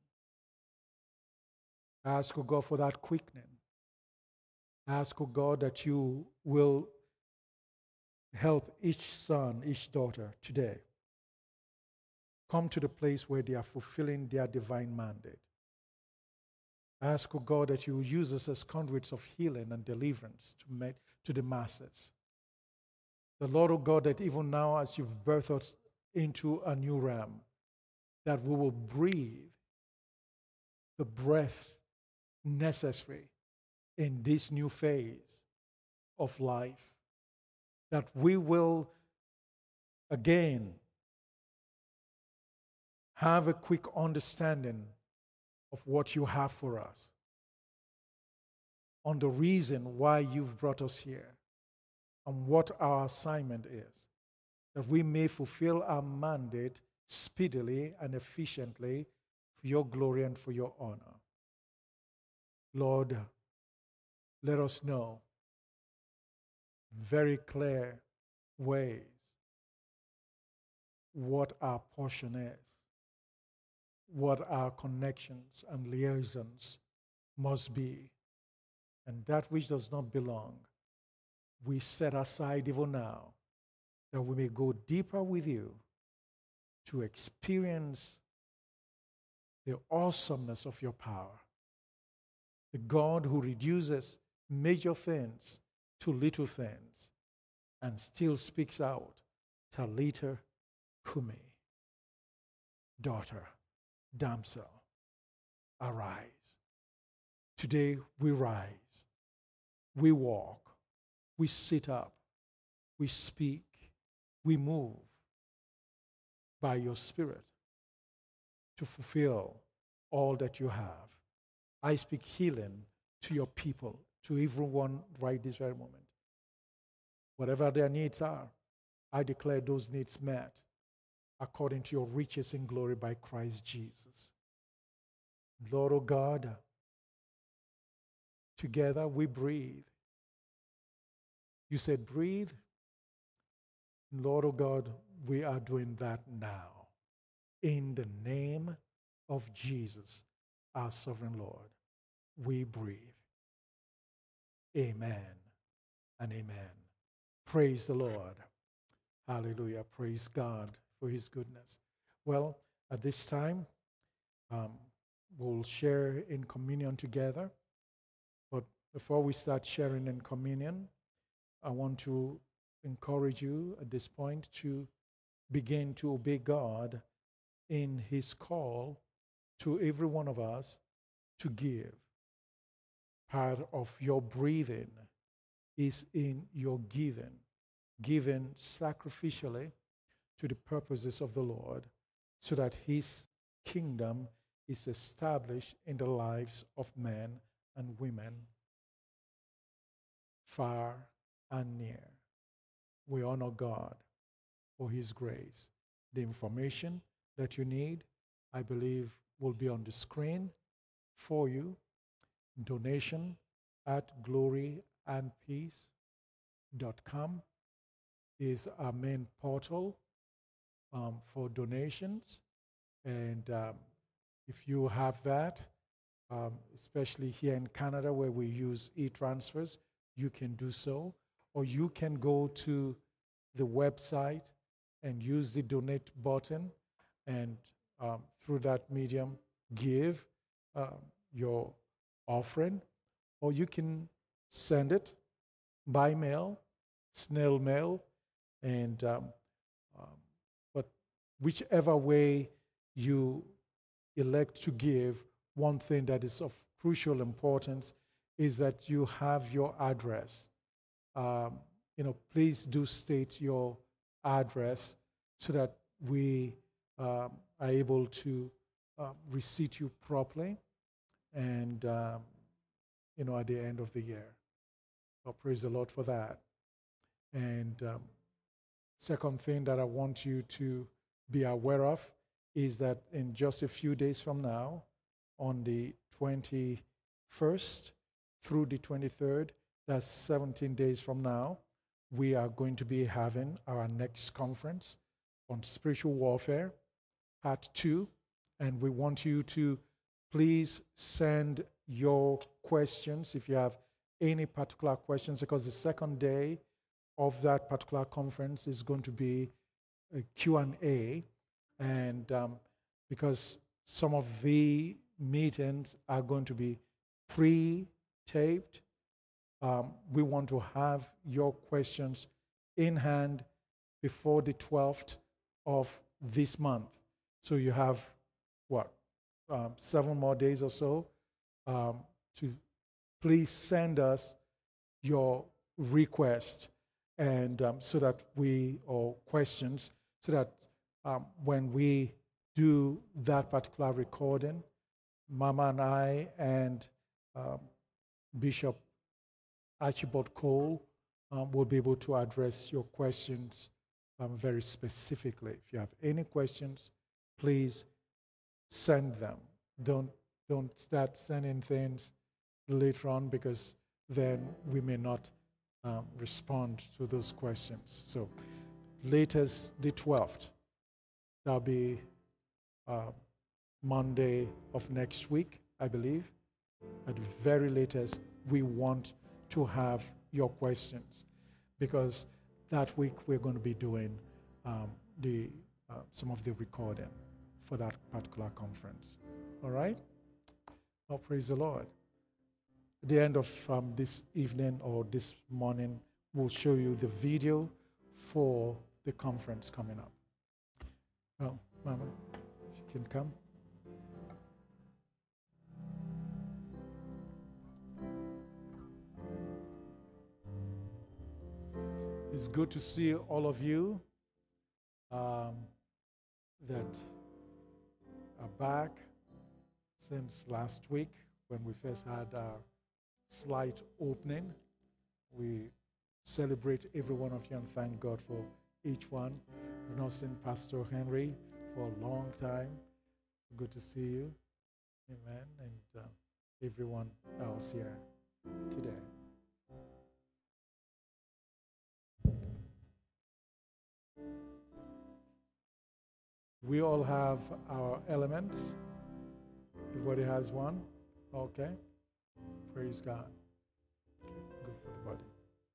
I ask, oh God, for that quickening. I ask, oh God, that you will help each son, each daughter today come to the place where they are fulfilling their divine mandate. I ask, oh God, that you will use us as conduits of healing and deliverance to, make, to the masses. The Lord, oh God, that even now as you've birthed us into a new realm, that we will breathe the breath necessary in this new phase of life. That we will again have a quick understanding of what you have for us, on the reason why you've brought us here, and what our assignment is, that we may fulfill our mandate speedily and efficiently for your glory and for your honor. Lord, let us know in very clear ways what our portion is, what our connections and liaisons must be, and that which does not belong, we set aside even now, that we may go deeper with you to experience the awesomeness of your power. The God who reduces major things to little things and still speaks out, Talitha Kumi, daughter, damsel, arise. Today we rise, we walk, we sit up, we speak, we move by your Spirit to fulfill all that you have. I speak healing to your people, to everyone right this very moment. Whatever their needs are, I declare those needs met according to your riches in glory by Christ Jesus. Lord, oh God, together we breathe. You said breathe. Lord, oh God, we are doing that now. In the name of Jesus, our sovereign Lord, we breathe. Amen and amen. Praise the Lord. Hallelujah. Praise God for his goodness. Well, at this time, um, we'll share in communion together. But before we start sharing in communion, I want to encourage you at this point to begin to obey God in his call to every one of us to give. Part of your breathing is in your giving, given sacrificially to the purposes of the Lord, so that his kingdom is established in the lives of men and women, far and near. We honor God for his grace. The information that you need, I believe, will be on the screen for you. Donation at glory and peace dot com is our main portal um, for donations. And um, if you have that, um, especially here in Canada where we use e-transfers, you can do so. Or you can go to the website and use the donate button, and um, through that medium, give um, your offering. Or you can send it by mail, snail mail, and um, um, but whichever way you elect to give, one thing that is of crucial importance is that you have your address. Um, you know, please do state your address so that we um, are able to uh, receipt you properly and, um, you know, at the end of the year. So praise the Lord for that. And um, second thing that I want you to be aware of is that in just a few days from now, on the twenty-first through the twenty-third, that's seventeen days from now, we are going to be having our next conference on spiritual warfare, part two. And we want you to please send your questions if you have any particular questions, because the second day of that particular conference is going to be a Q and A. And um, because some of the meetings are going to be pre-taped, um, we want to have your questions in hand before the twelfth of this month. So you have, what, um, seven more days or so um, to please send us your request, and um, so that we, or questions, so that um, when we do that particular recording, Mama and I and um, Bishop Archibald Cole um, will be able to address your questions um, very specifically. If you have any questions, please send them. Don't, don't start sending things later on, because then we may not um, respond to those questions. So latest the twelfth. That'll be uh, Monday of next week, I believe. At the very latest, we want to have your questions, because that week we're going to be doing um, the uh, some of the recording for that particular conference. All right? Oh, praise the Lord. At the end of um, this evening or this morning, we'll show you the video for the conference coming up. Oh, Mama, if you can come. It's good to see all of you um, that are back since last week when we first had our slight opening. We celebrate every one of you and thank God for each one. We've not seen Pastor Henry for a long time. Good to see you. Amen. And uh, everyone else here today. We all have our elements. Everybody has one? Okay. Praise God. Good for the body.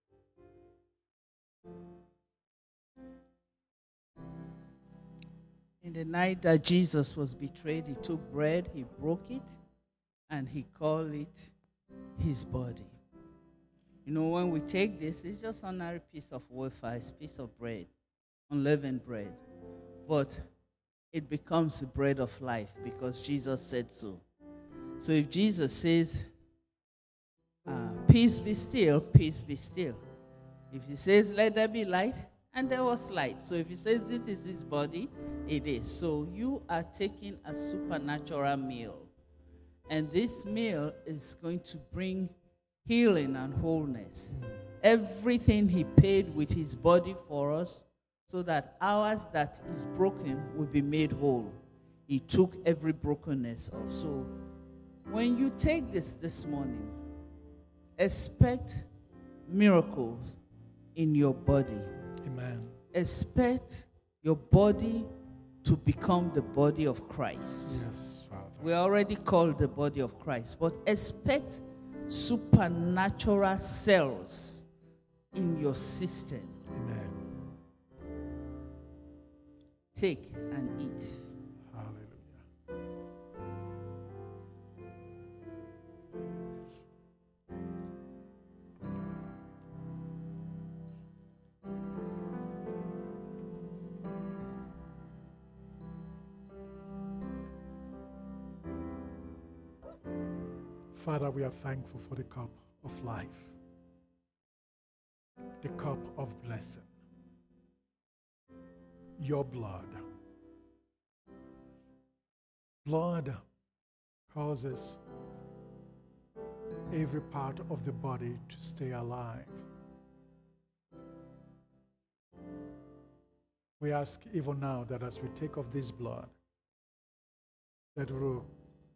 In the night that Jesus was betrayed, he took bread, he broke it, and he called it his body. You know, when we take this, it's just an ordinary piece of wafer, it's a piece of bread, unleavened bread. But it becomes the bread of life because Jesus said so. So if Jesus says, uh, peace be still, peace be still. If he says, let there be light, and there was light. So if he says this is his body, it is. So you are taking a supernatural meal. And this meal is going to bring healing and wholeness. Everything he paid with his body for us, so that ours that is broken will be made whole. He took every brokenness off. So when you take this this morning, expect miracles in your body. Amen. Expect your body to become the body of Christ. Yes, Father. We are already called the body of Christ, but expect supernatural cells in your system. Amen. Take and eat. Hallelujah. Father, we are thankful for the cup of life, the cup of blessing, your blood. Blood causes every part of the body to stay alive. We ask even now that as we take of this blood, that we will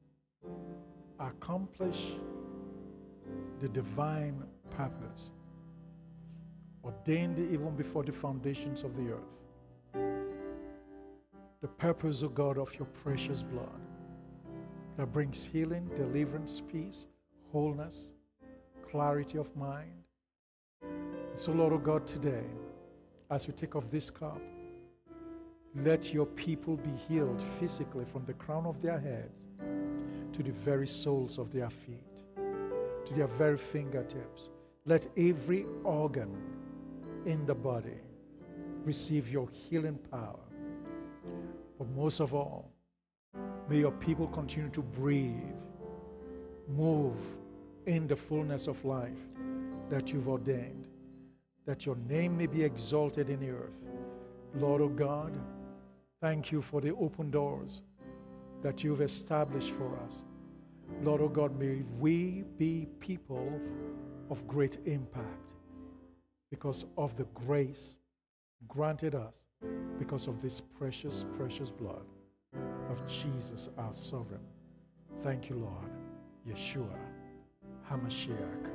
accomplish the divine purpose ordained even before the foundations of the earth. The purpose, O God, of your precious blood that brings healing, deliverance, peace, wholeness, clarity of mind. So, Lord, O God, today, as we take of this cup, let your people be healed physically from the crown of their heads to the very soles of their feet, to their very fingertips. Let every organ in the body receive your healing power. But most of all, may your people continue to breathe, move in the fullness of life that you've ordained, that your name may be exalted in the earth. Lord, O God, thank you for the open doors that you've established for us. Lord, O God, may we be people of great impact because of the grace granted us because of this precious, precious blood. of Jesus, our sovereign. Thank you, Lord. Yeshua, HaMashiach.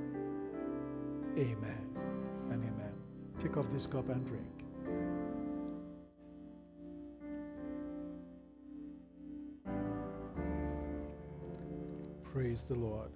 Amen and amen. Take off this cup and drink. Praise the Lord.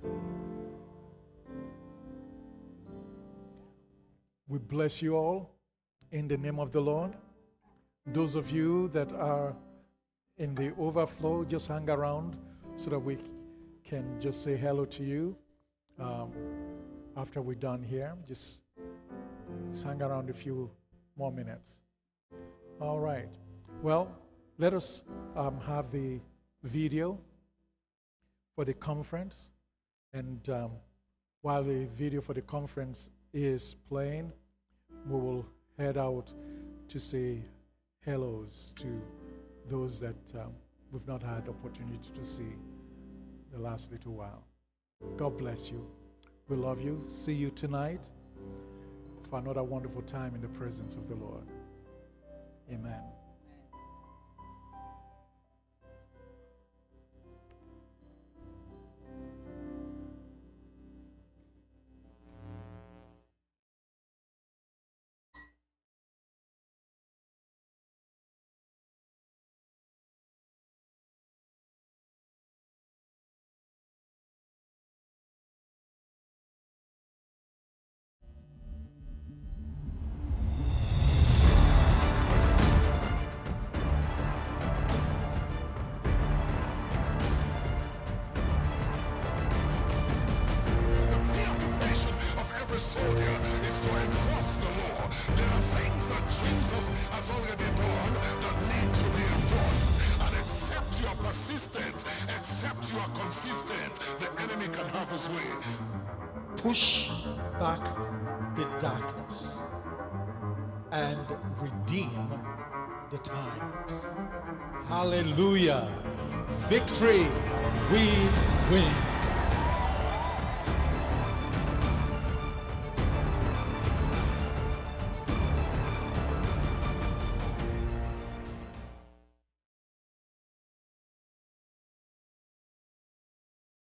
We bless you all in the name of the Lord. Those of you that are in the overflow, just hang around so that we can just say hello to you. Um, after we're done here, just, just hang around a few more minutes. All right. Well, let us um, have the video for the conference. And um, while the video for the conference is playing, we will head out to say hellos to those that um, we've not had opportunity to see the last little while. God bless you. We love you. See you tonight for another wonderful time in the presence of the Lord. Amen. Except you are consistent, the enemy can have his way. Push back the darkness and redeem the times. Hallelujah. Victory. We win.